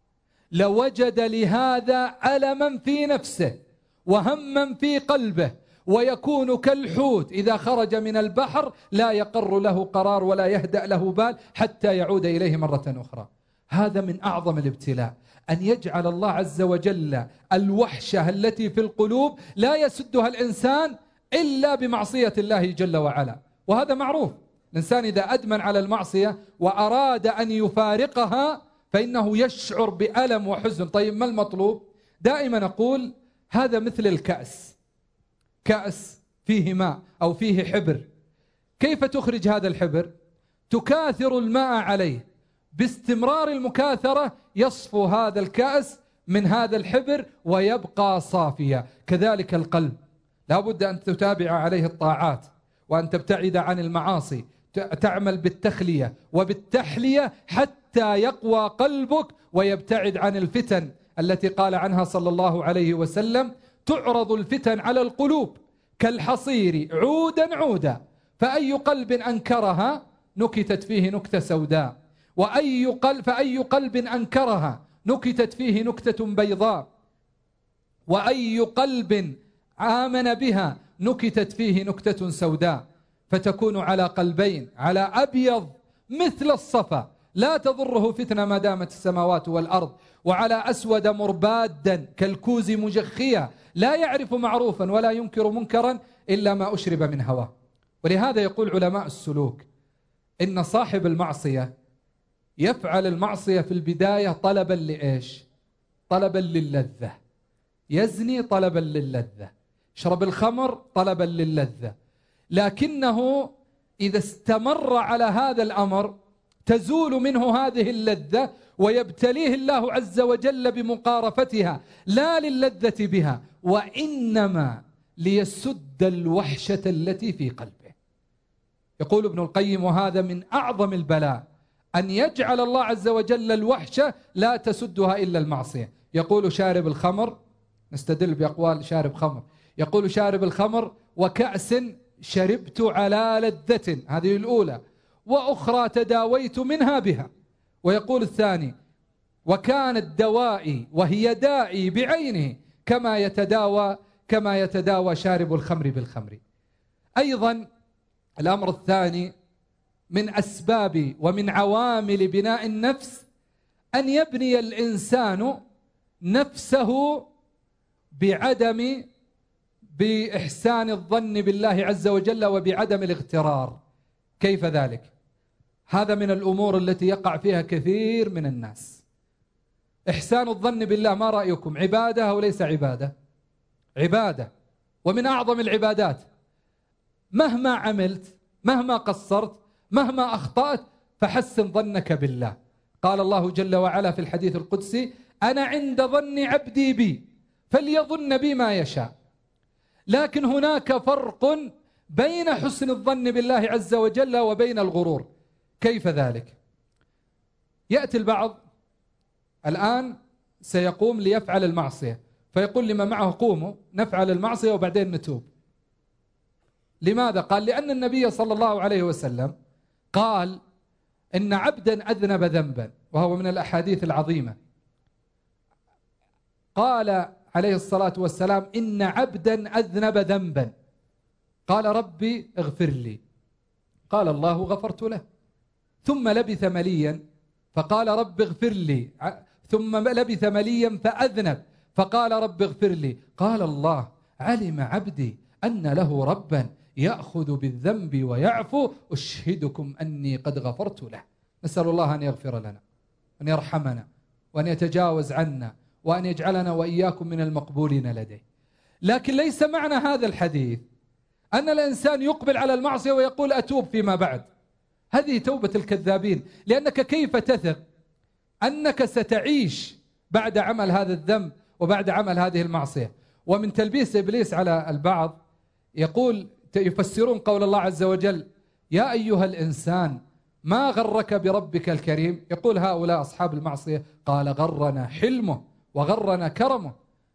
لوجد لهذا ألما في نفسه وهما في قلبه، ويكون كالحوت إذا خرج من البحر لا يقر له قرار ولا يهدأ له بال حتى يعود إليه مرة أخرى. هذا من أعظم الابتلاء، أن يجعل الله عز وجل الوحشة التي في القلوب لا يسدها الإنسان إلا بمعصية الله جل وعلا. وهذا معروف، الإنسان إذا أدمن على المعصية وأراد أن يفارقها فإنه يشعر بألم وحزن. طيب ما المطلوب؟ دائما أقول هذا مثل الكأس، كأس فيه ماء أو فيه حبر، كيف تخرج هذا الحبر؟ تكاثر الماء عليه، باستمرار المكاثرة يصفو هذا الكأس من هذا الحبر ويبقى صافيا. كذلك القلب لا بد أن تتابع عليه الطاعات وأن تبتعد عن المعاصي، تعمل بالتخلية وبالتحلية حتى يقوى قلبك ويبتعد عن الفتن التي قال عنها صلى الله عليه وسلم: تعرض الفتن على القلوب كالحصير عودا عودا، فأي قلب أنكرها نكتت فيه نكتة سوداء، فأي قلب أنكرها نكتت فيه نكتة بيضاء، وأي قلب آمن بها نكتت فيه نكتة سوداء، فتكون على قلبين، على أبيض مثل الصفا لا تضره فتنة ما دامت السماوات والأرض، وعلى أسود مربادا كالكوز مجخيا لا يعرف معروفا ولا ينكر منكرا إلا ما أشرب من هواه. ولهذا يقول علماء السلوك إن صاحب المعصية يفعل المعصية في البداية طلبا لإيش؟ طلبا للذة. يزني طلبا للذة، يشرب الخمر طلبا للذة، لكنه إذا استمر على هذا الأمر تزول منه هذه اللذة ويبتليه الله عز وجل بمقارفتها، لا للذة بها وإنما ليسد الوحشة التي في قلبه. يقول ابن القيم: وهذا من أعظم البلاء، أن يجعل الله عز وجل الوحشة لا تسدها إلا المعصية. يقول شارب الخمر، نستدل بأقوال شارب خمر، يقول شارب الخمر: وكأس شربت على لذة، هذه الأولى، وأخرى تداويت منها بها. ويقول الثاني: وكانت دوائي وهي دائي بعينه كما يتداوى شارب الخمر بالخمر. أيضا الأمر الثاني من أسباب ومن عوامل بناء النفس أن يبني الإنسان نفسه بإحسان الظن بالله عز وجل وبعدم الاغترار. كيف ذلك؟ هذا من الأمور التي يقع فيها كثير من الناس. إحسان الظن بالله، ما رأيكم؟ عبادة أو ليس عبادة؟ عبادة، ومن أعظم العبادات. مهما عملت، مهما قصرت، مهما أخطأت، فحسن ظنك بالله. قال الله جل وعلا في الحديث القدسي: أنا عند ظن عبدي بي فليظن بي ما يشاء. لكن هناك فرق بين حسن الظن بالله عز وجل وبين الغرور. كيف ذلك؟ يأتي البعض الآن سيقوم ليفعل المعصية، فيقول لما معه قوموا نفعل المعصية وبعدين نتوب. لماذا؟ قال لأن النبي صلى الله عليه وسلم قال إن عبدا أذنب ذنبا، وهو من الأحاديث العظيمة. قال عليه الصلاة والسلام إن عبدا أذنب ذنبا، قال ربي اغفر لي، قال الله غفرت له. ثم لبث مليا فقال رب اغفر لي، ثم لبث مليا فأذنب فقال رب اغفر لي، قال الله علم عبدي أن له ربا يأخذ بالذنب ويعفو، أشهدكم أني قد غفرت له. نسأل الله أن يغفر لنا، أن يرحمنا، وأن يتجاوز عنا، وأن يجعلنا وإياكم من المقبولين لديه. لكن ليس معنى هذا الحديث أن الإنسان يقبل على المعصية ويقول أتوب فيما بعد. هذه توبة الكذابين، لأنك كيف تثق أنك ستعيش بعد عمل هذا الذنب وبعد عمل هذه المعصية؟ ومن تلبيس إبليس على البعض يقول، يفسرون قول الله عز وجل يا أيها الإنسان ما غرك بربك الكريم، يقول هؤلاء أصحاب المعصية قال غرنا حلمه وغرنا كرمه.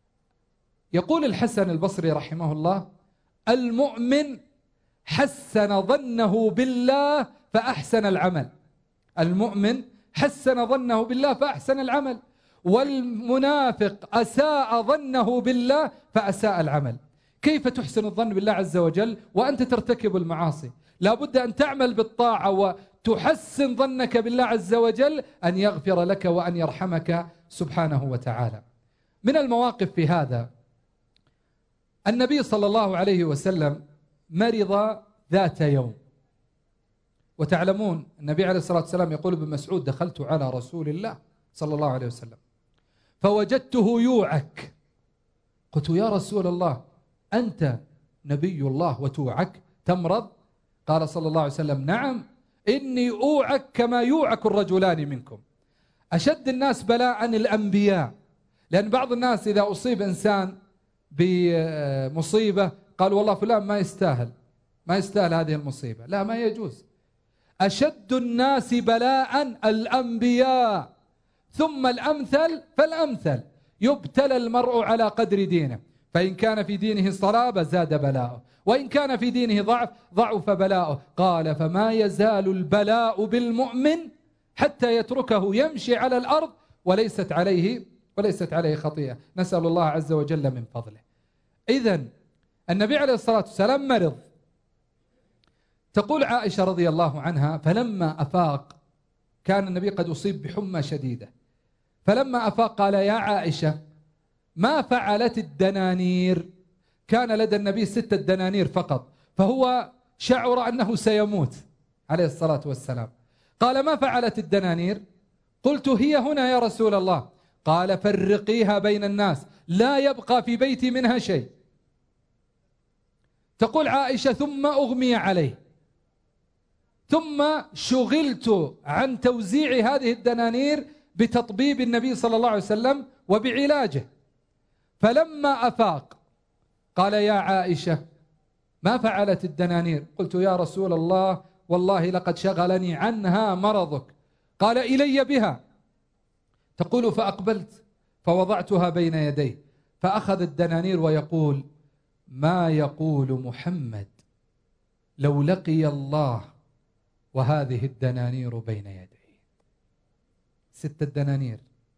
يقول الحسن البصري رحمه الله المؤمن حسن ظنه بالله فأحسن العمل، المؤمن حسن ظنه بالله فأحسن العمل، والمنافق أساء ظنه بالله فأساء العمل. كيف تحسن الظن بالله عز وجل وأنت ترتكب المعاصي؟ لا بد أن تعمل بالطاعة وتحسن ظنك بالله عز وجل أن يغفر لك وأن يرحمك سبحانه وتعالى. من المواقف في هذا النبي صلى الله عليه وسلم مرض ذات يوم، وتعلمون النبي عليه الصلاة والسلام يقول ابن مسعود دخلت على رسول الله صلى الله عليه وسلم فوجدته يوعك، قلت يا رسول الله أنت نبي الله وتوعك تمرض؟ قال صلى الله عليه وسلم نعم إني أوعك كما يوعك الرجلان منكم. أشد الناس بلاء الأنبياء، لأن بعض الناس إذا أصيب إنسان بمصيبة قال والله فلان ما يستاهل هذه المصيبة، لا ما يجوز. أشد الناس بلاء الأنبياء ثم الأمثل فالأمثل، يبتلى المرء على قدر دينه، فإن كان في دينه صلابة زاد بلاؤه، وإن كان في دينه ضعف بلاؤه. قال فما يزال البلاء بالمؤمن حتى يتركه يمشي على الأرض وليست عليه خطيئة، نسأل الله عز وجل من فضله. إذن النبي عليه الصلاة والسلام مرض. تقول عائشة رضي الله عنها فلما أفاق، كان النبي قد أصيب بحمى شديدة، فلما أفاق قال يا عائشة ما فعلت الدنانير؟ كان لدى النبي 6 دنانير فقط، فهو شعر أنه سيموت عليه الصلاة والسلام. قال ما فعلت الدنانير؟ قلت هي هنا يا رسول الله. قال فرقيها بين الناس لا يبقى في بيتي منها شيء. تقول عائشة ثم أغمي عليه، ثم شغلت عن توزيع هذه الدنانير بتطبيب النبي صلى الله عليه وسلم وبعلاجه. فلما أفاق قال يا عائشة ما فعلت الدنانير؟ قلت يا رسول الله والله لقد شغلني عنها مرضك. قال إلي بها. تقول فأقبلت فوضعتها بين يديه، فأخذ الدنانير ويقول ما يقول محمد لو لقي الله وهذه الدنانير بين يديه. 6 دنانير.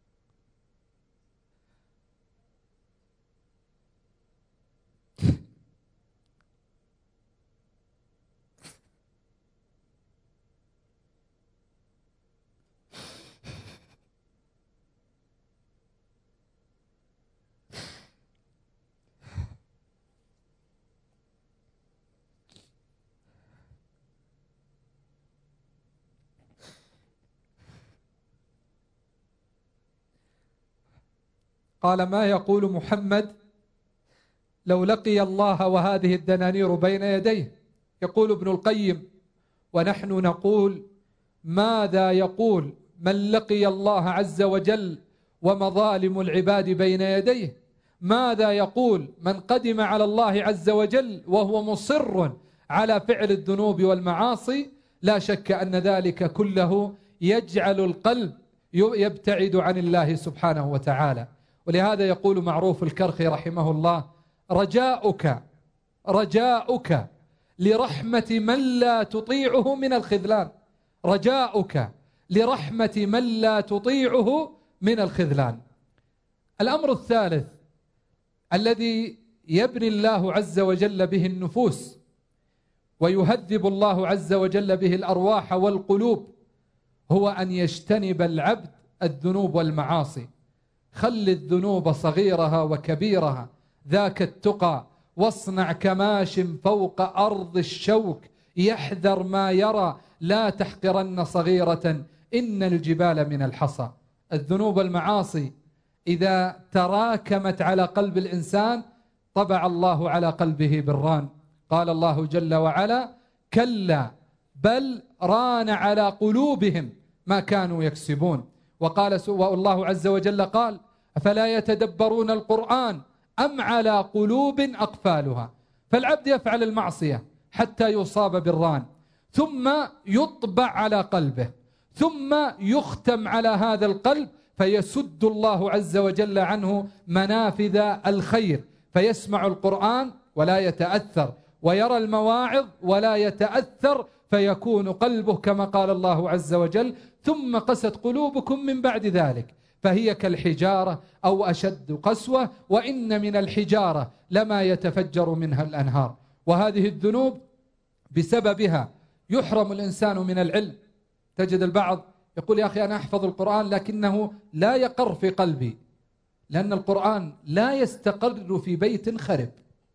قال ما يقول محمد لو لقي الله وهذه الدنانير بين يديه. يقول ابن القيم ونحن نقول ماذا يقول من لقي الله عز وجل ومظالم العباد بين يديه؟ ماذا يقول من قدم على الله عز وجل وهو مصر على فعل الذنوب والمعاصي، لا شك أن ذلك كله يجعل القلب يبتعد عن الله سبحانه وتعالى. ولهذا يقول معروف الكرخي رحمه الله: رجاؤك لرحمة من لا تطيعه من الخذلان. رجاؤك لرحمة من لا تطيعه من الخذلان. الأمر الثالث الذي يبني الله عز وجل به النفوس ويهذب الله عز وجل به الأرواح والقلوب هو أن يجتنب العبد الذنوب والمعاصي. خل الذنوب صغيرها وكبيرها ذاك التقى، واصنع كماش فوق أرض الشوك، يحذر ما يرى لا تحقرن صغيرة إن الجبال من الحصى. الذنوب والمعاصي إذا تراكمت على قلب الإنسان طبع الله على قلبه بالران. قال الله جل وعلا: كلا بل ران على قلوبهم ما كانوا يكسبون. وقال والله عز وجل قال: أفلا يتدبرون القرآن أم على قلوب أقفالها. فالعبد يفعل المعصية حتى يصاب بالران، ثم يطبع على قلبه، ثم يختم على هذا القلب، فيسد الله عز وجل عنه منافذ الخير، فيسمع القرآن ولا يتأثر، ويرى المواعظ ولا يتأثر، فيكون قلبه كما قال الله عز وجل: ثم قست قلوبكم من بعد ذلك فهي كالحجارة أو أشد قسوة وإن من الحجارة لما يتفجر منها الأنهار. وهذه الذنوب بسببها يحرم الإنسان من العلم. تجد البعض يقول: يا أخي أنا أحفظ القرآن لكنه لا يقر في قلبي، لأن القرآن لا يستقر في بيت خرب.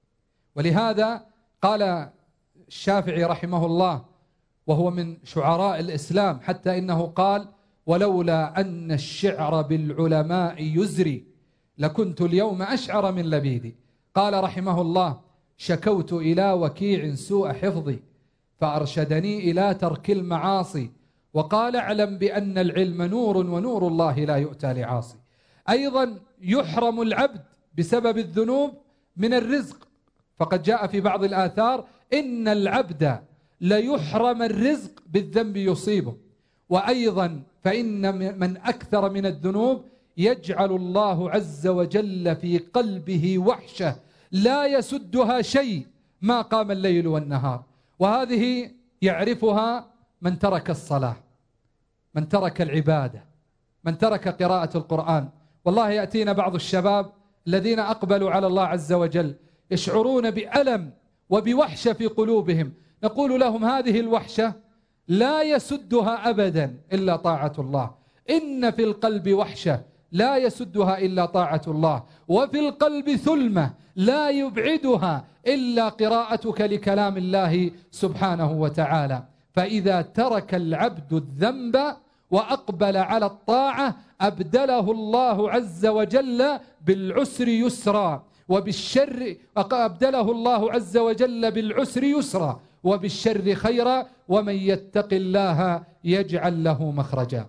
ولهذا قال الشافعي رحمه الله وهو من شعراء الإسلام، حتى إنه قال: ولولا أن الشعر بالعلماء يزري لكنت اليوم أشعر من لبيدي. قال رحمه الله: شكوت إلى وكيع سوء حفظي فأرشدني إلى ترك المعاصي، وقال: اعلم بأن العلم نور ونور الله لا يؤتى لعاصي. أيضا يحرم العبد بسبب الذنوب من الرزق، فقد جاء في بعض الآثار: إن العبد ليحرم الرزق بالذنب يصيبه. وأيضا فإن من أكثر من الذنوب يجعل الله عز وجل في قلبه وحشة لا يسدها شيء ما قام الليل والنهار. وهذه يعرفها من ترك الصلاة، من ترك العبادة، من ترك قراءة القرآن. والله يأتينا بعض الشباب الذين أقبلوا على الله عز وجل يشعرون بألم وبوحشة في قلوبهم، نقول لهم: هذه الوحشة لا يسدها أبدا إلا طاعة الله. إن في القلب وحشة لا يسدها إلا طاعة الله، وفي القلب ثلمة لا يبعدها إلا قراءتك لكلام الله سبحانه وتعالى. فإذا ترك العبد الذنب وأقبل على الطاعة أبدله الله عز وجل بالعسر يسرا، وبالشر أبدله الله عز وجل بالعسر يسرا وبالشر خيرا، ومن يتق الله يجعل له مخرجا.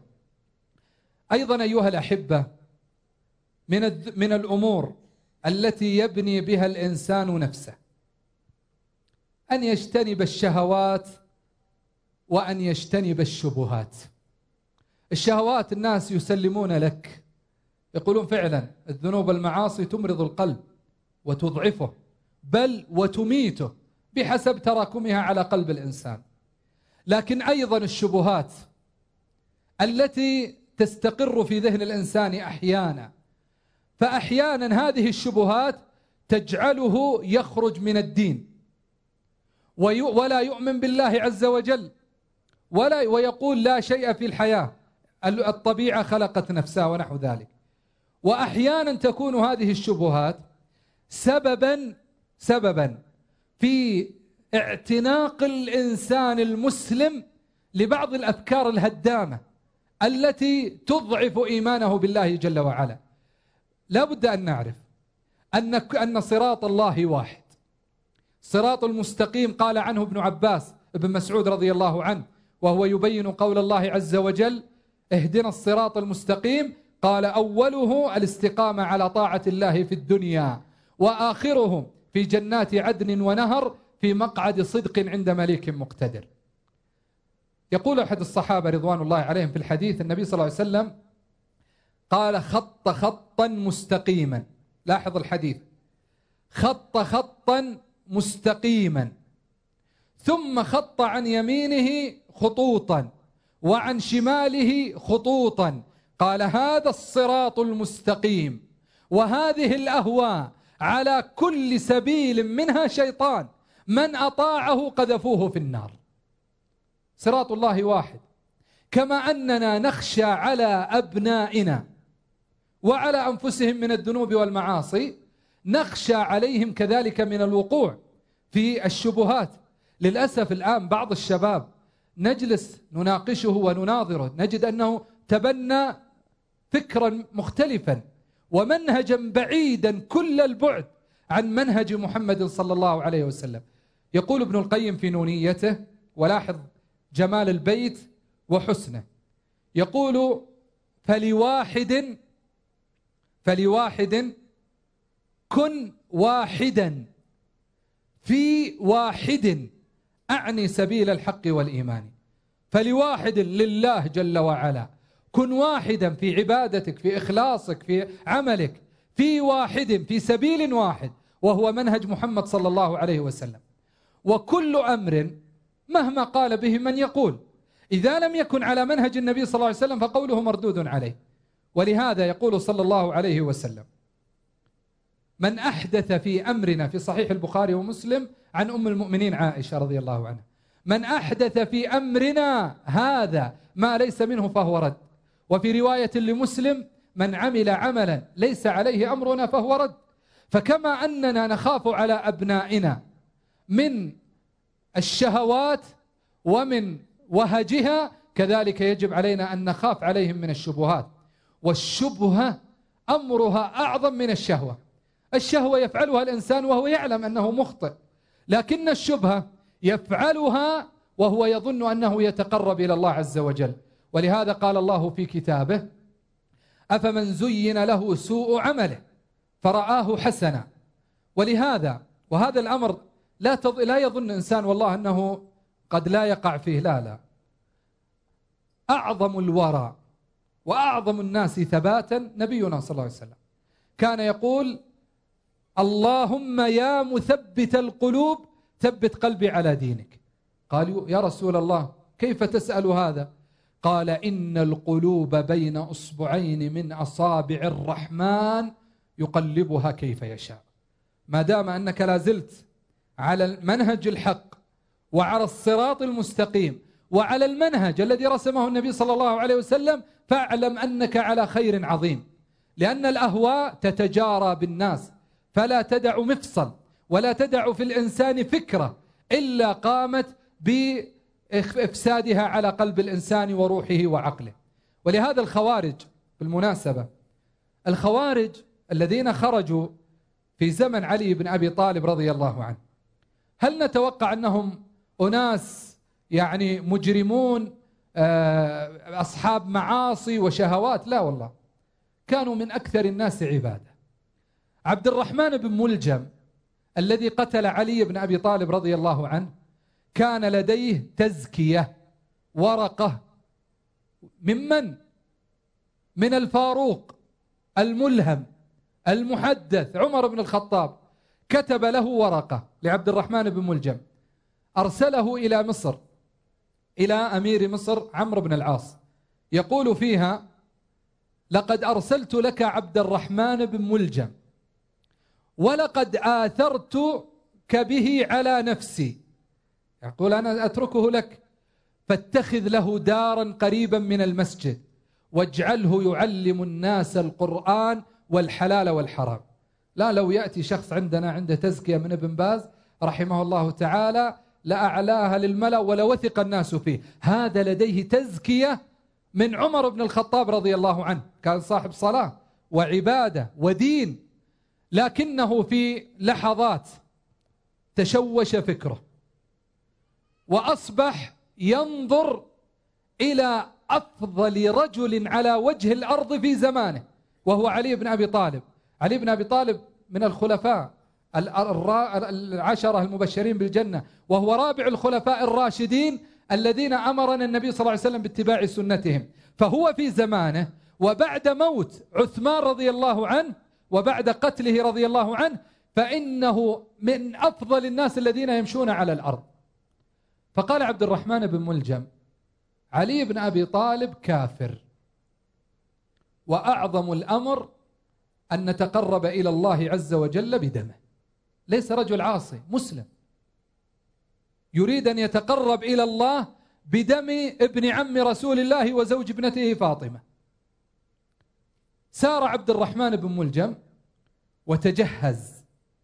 أيضا أيها الأحبة، من الأمور التي يبني بها الإنسان نفسه أن يجتنب الشهوات وأن يجتنب الشبهات. الشهوات الناس يسلمون لك، يقولون فعلا الذنوب والمعاصي تمرض القلب وتضعفه بل وتميته بحسب تراكمها على قلب الإنسان. لكن أيضا الشبهات التي تستقر في ذهن الإنسان أحيانا، فأحيانا هذه الشبهات تجعله يخرج من الدين ولا يؤمن بالله عز وجل ويقول لا شيء في الحياة، الطبيعة خلقت نفسها ونحو ذلك. وأحيانا تكون هذه الشبهات سببا في اعتناق الإنسان المسلم لبعض الأفكار الهدامة التي تضعف إيمانه بالله جل وعلا. لا بد أن نعرف أن صراط الله واحد، صراط المستقيم. قال عنه ابن عباس ابن مسعود رضي الله عنه وهو يبين قول الله عز وجل: اهدنا الصراط المستقيم. قال: أوله الاستقامة على طاعة الله في الدنيا، وآخره في جنات عدن ونهر في مقعد صدق عند مليك مقتدر. يقول أحد الصحابة رضوان الله عليهم في الحديث: النبي صلى الله عليه وسلم قال: خط خطا مستقيما. لاحظ الحديث: خط خطا مستقيما، ثم خط عن يمينه خطوطا وعن شماله خطوطا، قال: هذا الصراط المستقيم، وهذه الأهواء على كل سبيل منها شيطان، من أطاعه قذفوه في النار. صراط الله واحد. كما أننا نخشى على أبنائنا وعلى أنفسهم من الذنوب والمعاصي، نخشى عليهم كذلك من الوقوع في الشبهات. للأسف الآن بعض الشباب نجلس نناقشه ونناظره، نجد أنه تبنى فكرا مختلفا ومنهجا بعيدا كل البعد عن منهج محمد صلى الله عليه وسلم. يقول ابن القيم في نونيته، ولاحظ جمال البيت وحسنه، يقول: فلواحد كن واحدا في واحد، أعني سبيل الحق والإيمان. فلواحد لله جل وعلا، كن واحدا في عبادتك، في إخلاصك، في عملك، في واحد، في سبيل واحد، وهو منهج محمد صلى الله عليه وسلم. وكل أمر مهما قال به من يقول، إذا لم يكن على منهج النبي صلى الله عليه وسلم فقوله مردود عليه. ولهذا يقول صلى الله عليه وسلم: من أحدث في أمرنا، في صحيح البخاري ومسلم عن أم المؤمنين عائشة رضي الله عنها: من أحدث في أمرنا هذا ما ليس منه فهو رد. وفي رواية لمسلم: من عمل عملا ليس عليه أمرنا فهو رد. فكما أننا نخاف على أبنائنا من الشهوات ومن وهجها، كذلك يجب علينا أن نخاف عليهم من الشبهات. والشبهة أمرها أعظم من الشهوة. الشهوة يفعلها الإنسان وهو يعلم أنه مخطئ، لكن الشبهة يفعلها وهو يظن أنه يتقرب إلى الله عز وجل. ولهذا قال الله في كتابه: أفمن زين له سوء عمله فرآه حسنا. ولهذا وهذا الأمر لا يظن إنسان والله أنه قد لا يقع فيه، لا، أعظم الورى وأعظم الناس ثباتا نبينا صلى الله عليه وسلم كان يقول: اللهم يا مثبت القلوب ثبت قلبي على دينك. قالوا: يا رسول الله كيف تسأل هذا؟ قال: إن القلوب بين أصبعين من أصابع الرحمن يقلبها كيف يشاء. ما دام أنك لازلت على المنهج الحق وعلى الصراط المستقيم وعلى المنهج الذي رسمه النبي صلى الله عليه وسلم، فاعلم أنك على خير عظيم. لأن الأهواء تتجارى بالناس، فلا تدع مفصل ولا تدع في الإنسان فكرة إلا قامت بإفسادها على قلب الإنسان وروحه وعقله. ولهذا الخوارج، بالمناسبة الخوارج الذين خرجوا في زمن علي بن أبي طالب رضي الله عنه، هل نتوقع أنهم أناس يعني مجرمون أصحاب معاصي وشهوات؟ لا والله، كانوا من أكثر الناس عبادة. عبد الرحمن بن ملجم الذي قتل علي بن أبي طالب رضي الله عنه كان لديه تزكية، ورقة من الفاروق الملهم المحدث عمر بن الخطاب، كتب له ورقة لعبد الرحمن بن ملجم، أرسله إلى مصر إلى أمير مصر عمرو بن العاص، يقول فيها: لقد أرسلت لك عبد الرحمن بن ملجم، ولقد آثرتك به على نفسي. يقول: أنا أتركه لك، فاتخذ له دارا قريبا من المسجد، واجعله يعلم الناس القرآن والحلال والحرام. لا، لو يأتي شخص عندنا عنده تزكية من ابن باز رحمه الله تعالى لأعلاها للملأ ولوثق الناس فيه. هذا لديه تزكية من عمر بن الخطاب رضي الله عنه، كان صاحب صلاة وعبادة ودين، لكنه في لحظات تشوش فكره وأصبح ينظر إلى أفضل رجل على وجه الأرض في زمانه، وهو علي بن أبي طالب. علي بن أبي طالب من الخلفاء العشرة المبشرين بالجنة، وهو رابع الخلفاء الراشدين الذين أمرنا النبي صلى الله عليه وسلم باتباع سنتهم. فهو في زمانه وبعد موت عثمان رضي الله عنه وبعد قتله رضي الله عنه فإنه من أفضل الناس الذين يمشون على الأرض. فقال عبد الرحمن بن ملجم: علي بن أبي طالب كافر، وأعظم الأمر أن نتقرب إلى الله عز وجل بدمه. ليس رجل عاصي، مسلم يريد أن يتقرب إلى الله بدم ابن عم رسول الله وزوج ابنته فاطمة. سار عبد الرحمن بن ملجم وتجهز،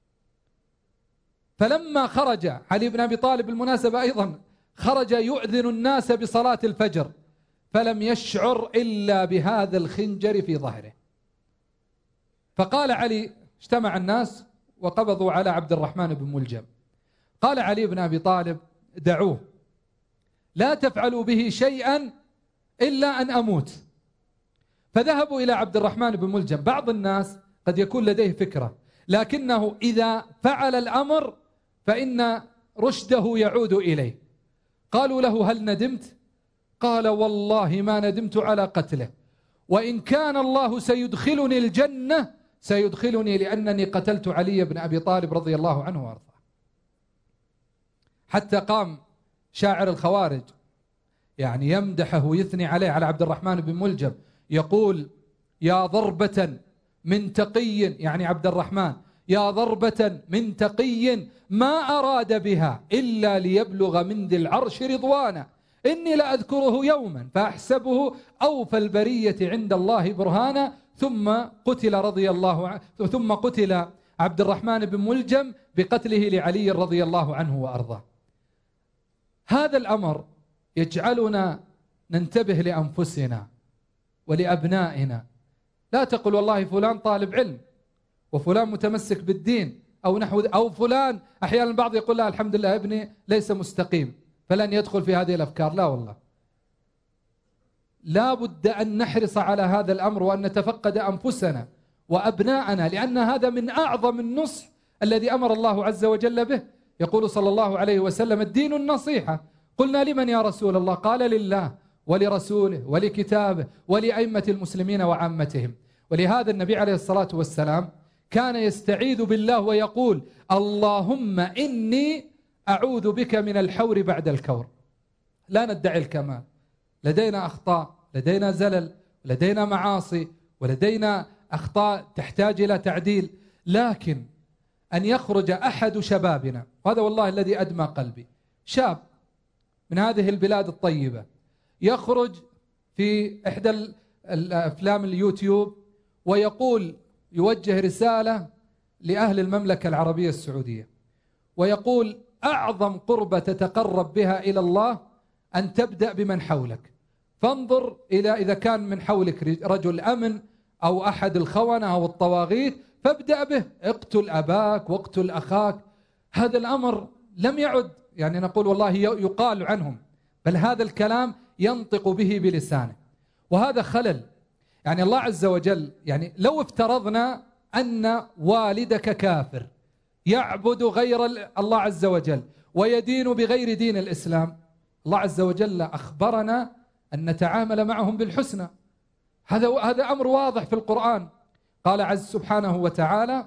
فلما خرج علي بن أبي طالب بالمناسبة أيضا خرج يؤذن الناس بصلاة الفجر، فلم يشعر إلا بهذا الخنجر في ظهره. فقال علي، اجتمع الناس وقبضوا على عبد الرحمن بن ملجم. قال علي بن أبي طالب: دعوه، لا تفعلوا به شيئا إلا أن أموت. فذهبوا إلى عبد الرحمن بن ملجم. بعض الناس قد يكون لديه فكرة، لكنه إذا فعل الأمر فإن رشده يعود إليه. قالوا له: هل ندمت؟ قال: والله ما ندمت على قتله، وإن كان الله سيدخلني الجنة سيدخلني لأنني قتلت علي بن أبي طالب رضي الله عنه وارضاه. حتى قام شاعر الخوارج يعني يمدحه ويثني عليه على عبد الرحمن بن ملجم، يقول: يا ضربة من تقي، يعني عبد الرحمن، يا ضربة من تقي ما أراد بها إلا ليبلغ من ذي العرش رضوانا، إني لأذكره يوما فأحسبه أوفى البرية عند الله برهانا. ثم قتل رضي الله عنه، ثم قتل عبد الرحمن بن ملجم بقتله لعلي رضي الله عنه وأرضاه. هذا الأمر يجعلنا ننتبه لأنفسنا ولأبنائنا. لا تقل والله فلان طالب علم وفلان متمسك بالدين أو نحو، أو فلان أحيانا البعض يقول: لا الحمد لله ابني ليس مستقيم فلن يدخل في هذه الأفكار. لا والله، لا بد أن نحرص على هذا الأمر وأن نتفقد أنفسنا وأبناءنا، لأن هذا من أعظم النصح الذي أمر الله عز وجل به. يقول صلى الله عليه وسلم: الدين النصيحة. قلنا: لمن يا رسول الله؟ قال: لله ولرسوله ولكتابه ولأئمة المسلمين وعامتهم. ولهذا النبي عليه الصلاة والسلام كان يستعيذ بالله ويقول: اللهم إني أعوذ بك من الحور بعد الكور. لا ندعي الكمال، لدينا أخطاء، لدينا زلل، لدينا معاصي، ولدينا أخطاء تحتاج إلى تعديل، لكن أن يخرج أحد شبابنا، وهذا والله الذي أدمى قلبي، شاب من هذه البلاد الطيبة يخرج في إحدى الأفلام اليوتيوب ويقول، يوجه رسالة لأهل المملكة العربية السعودية ويقول: أعظم قربة تتقرب بها إلى الله أن تبدأ بمن حولك، فانظر إلى إذا كان من حولك رجل أمن أو أحد الخونة أو الطواغيت فابدأ به، اقتل أباك واقتل أخاك. هذا الأمر لم يعد يعني نقول والله يقال عنهم، بل هذا الكلام ينطق به بلسانه، وهذا خلل. يعني الله عز وجل، يعني لو افترضنا أن والدك كافر يعبد غير الله عز وجل ويدين بغير دين الإسلام، الله عز وجل أخبرنا أن نتعامل معهم بالحسنى. هذا أمر واضح في القرآن. قال عز سبحانه وتعالى: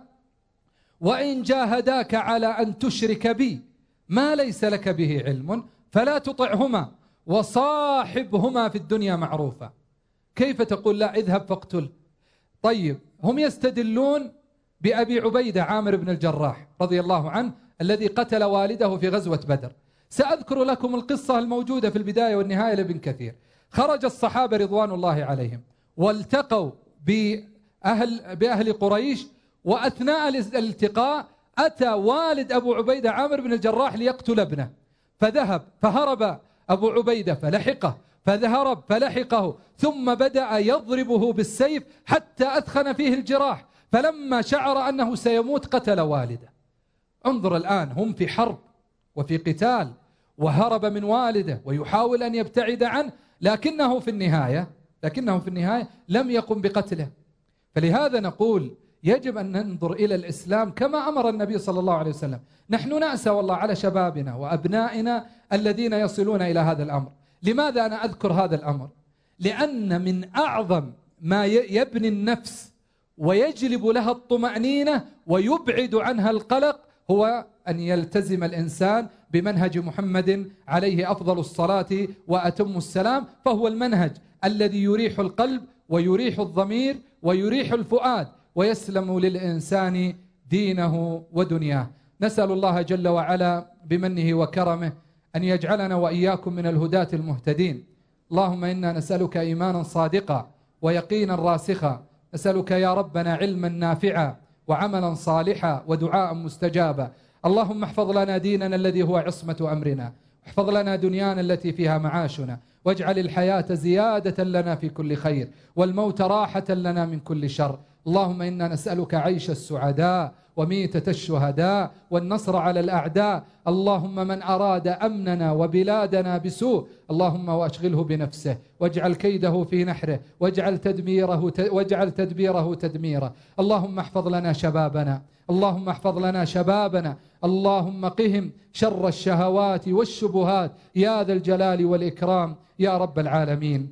وإن جاهداك على أن تشرك بي ما ليس لك به علم فلا تطعهما وصاحبهما في الدنيا معروفا. كيف تقول لا اذهب فاقتل؟ طيب، هم يستدلون بأبي عبيدة عامر بن الجراح رضي الله عنه الذي قتل والده في غزوة بدر. سأذكر لكم القصة الموجودة في البداية والنهاية لابن كثير. خرج الصحابة رضوان الله عليهم والتقوا بأهل قريش، وأثناء الالتقاء أتى والد أبو عبيدة عامر بن الجراح ليقتل ابنه، فهرب أبو عبيدة فلحقه، فهرب فلحقه، ثم بدأ يضربه بالسيف حتى أثخن فيه الجراح، فلما شعر أنه سيموت قتل والده. انظر الآن، هم في حرب وفي قتال، وهرب من والده ويحاول أن يبتعد عنه، لكنه في النهاية لم يقم بقتله. فلهذا نقول يجب أن ننظر إلى الإسلام كما أمر النبي صلى الله عليه وسلم. نحن نأسى والله على شبابنا وأبنائنا الذين يصلون إلى هذا الأمر. لماذا أنا أذكر هذا الأمر؟ لأن من أعظم ما يبني النفس ويجلب لها الطمأنينة ويبعد عنها القلق هو أن يلتزم الإنسان بمنهج محمد عليه أفضل الصلاة وأتم السلام، فهو المنهج الذي يريح القلب ويريح الضمير ويريح الفؤاد ويسلم للإنسان دينه ودنياه. نسأل الله جل وعلا بمنه وكرمه أن يجعلنا وإياكم من الهداة المهتدين. اللهم إنا نسألك إيمانا صادقا ويقينا راسخا، نسألك يا ربنا علما نافعا وعملا صالحا ودعاء مستجابا. اللهم احفظ لنا ديننا الذي هو عصمة أمرنا، احفظ لنا دنيانا التي فيها معاشنا، واجعل الحياة زيادة لنا في كل خير والموت راحة لنا من كل شر. اللهم إنا نسألك عيش السعداء وميتة الشهداء والنصر على الأعداء. اللهم من أراد أمننا وبلادنا بسوء اللهم وأشغله بنفسه واجعل كيده في نحره واجعل تدبيره تدميره. اللهم احفظ لنا شبابنا، اللهم احفظ لنا شبابنا، اللهم قهم شر الشهوات والشبهات يا ذا الجلال والإكرام يا رب العالمين.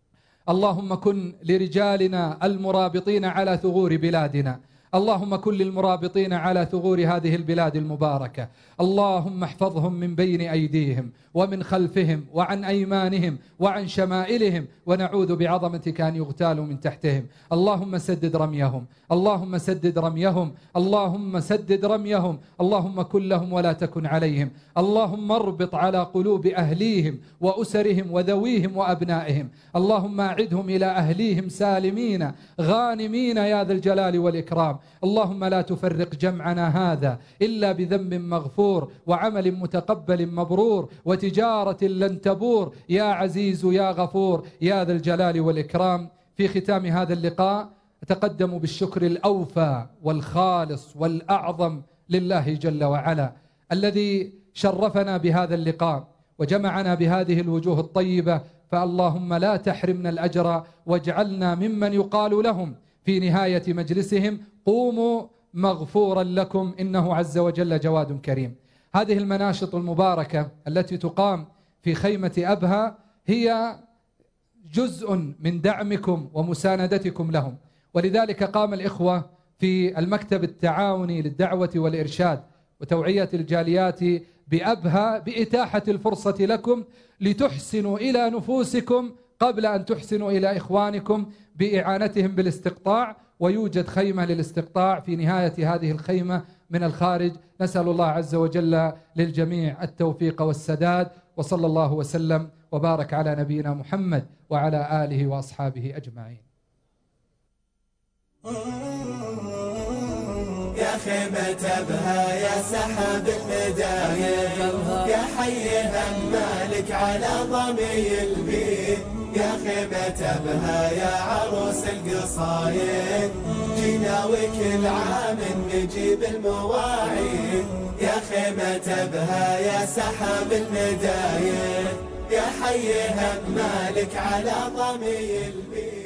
اللهم كن لرجالنا المرابطين على ثغور بلادنا، اللهم كن للمرابطين على ثغور هذه البلاد المباركة، اللهم احفظهم من بين أيديهم ومن خلفهم وعن أيمانهم وعن شمائلهم، ونعوذ بعظمتك أن يغتالوا من تحتهم. اللهم سدد رميهم، اللهم سدد رميهم، اللهم سدد رميهم، اللهم كن لهم ولا تكن عليهم. اللهم اربط على قلوب أهليهم وأسرهم وذويهم وأبنائهم، اللهم أعدهم إلى أهليهم سالمين غانمين يا ذا الجلال والإكرام. اللهم لا تفرق جمعنا هذا إلا بذنب مغفور وعمل متقبل مبرور وتجارة لن تبور يا عزيز يا غفور يا ذا الجلال والإكرام. في ختام هذا اللقاء أتقدم بالشكر الأوفى والخالص والأعظم لله جل وعلا الذي شرفنا بهذا اللقاء وجمعنا بهذه الوجوه الطيبة، فاللهم لا تحرمنا الأجر واجعلنا ممن يقال لهم في نهاية مجلسهم قوموا مغفورا لكم إنه عز وجل جواد كريم. هذه المناشط المباركة التي تقام في خيمة أبها هي جزء من دعمكم ومساندتكم لهم، ولذلك قام الإخوة في المكتب التعاوني للدعوة والإرشاد وتوعية الجاليات بأبها بإتاحة الفرصة لكم لتحسنوا إلى نفوسكم قبل أن تحسنوا إلى إخوانكم بإعانتهم بالاستقطاع، ويوجد خيمة للاستقطاع في نهاية هذه الخيمة من الخارج. نسأل الله عز وجل للجميع التوفيق والسداد، وصلى الله وسلم وبارك على نبينا محمد وعلى آله وأصحابه أجمعين. يا خيمة أبها يا سحاب المداير يا حيها مالك على ضمي البيت، يا خيمة أبها يا عروس القصايد جينا وكل عام نجيب المواعيد، يا خيمة أبها يا سحاب المداير يا حيها مالك على ضمي البيت.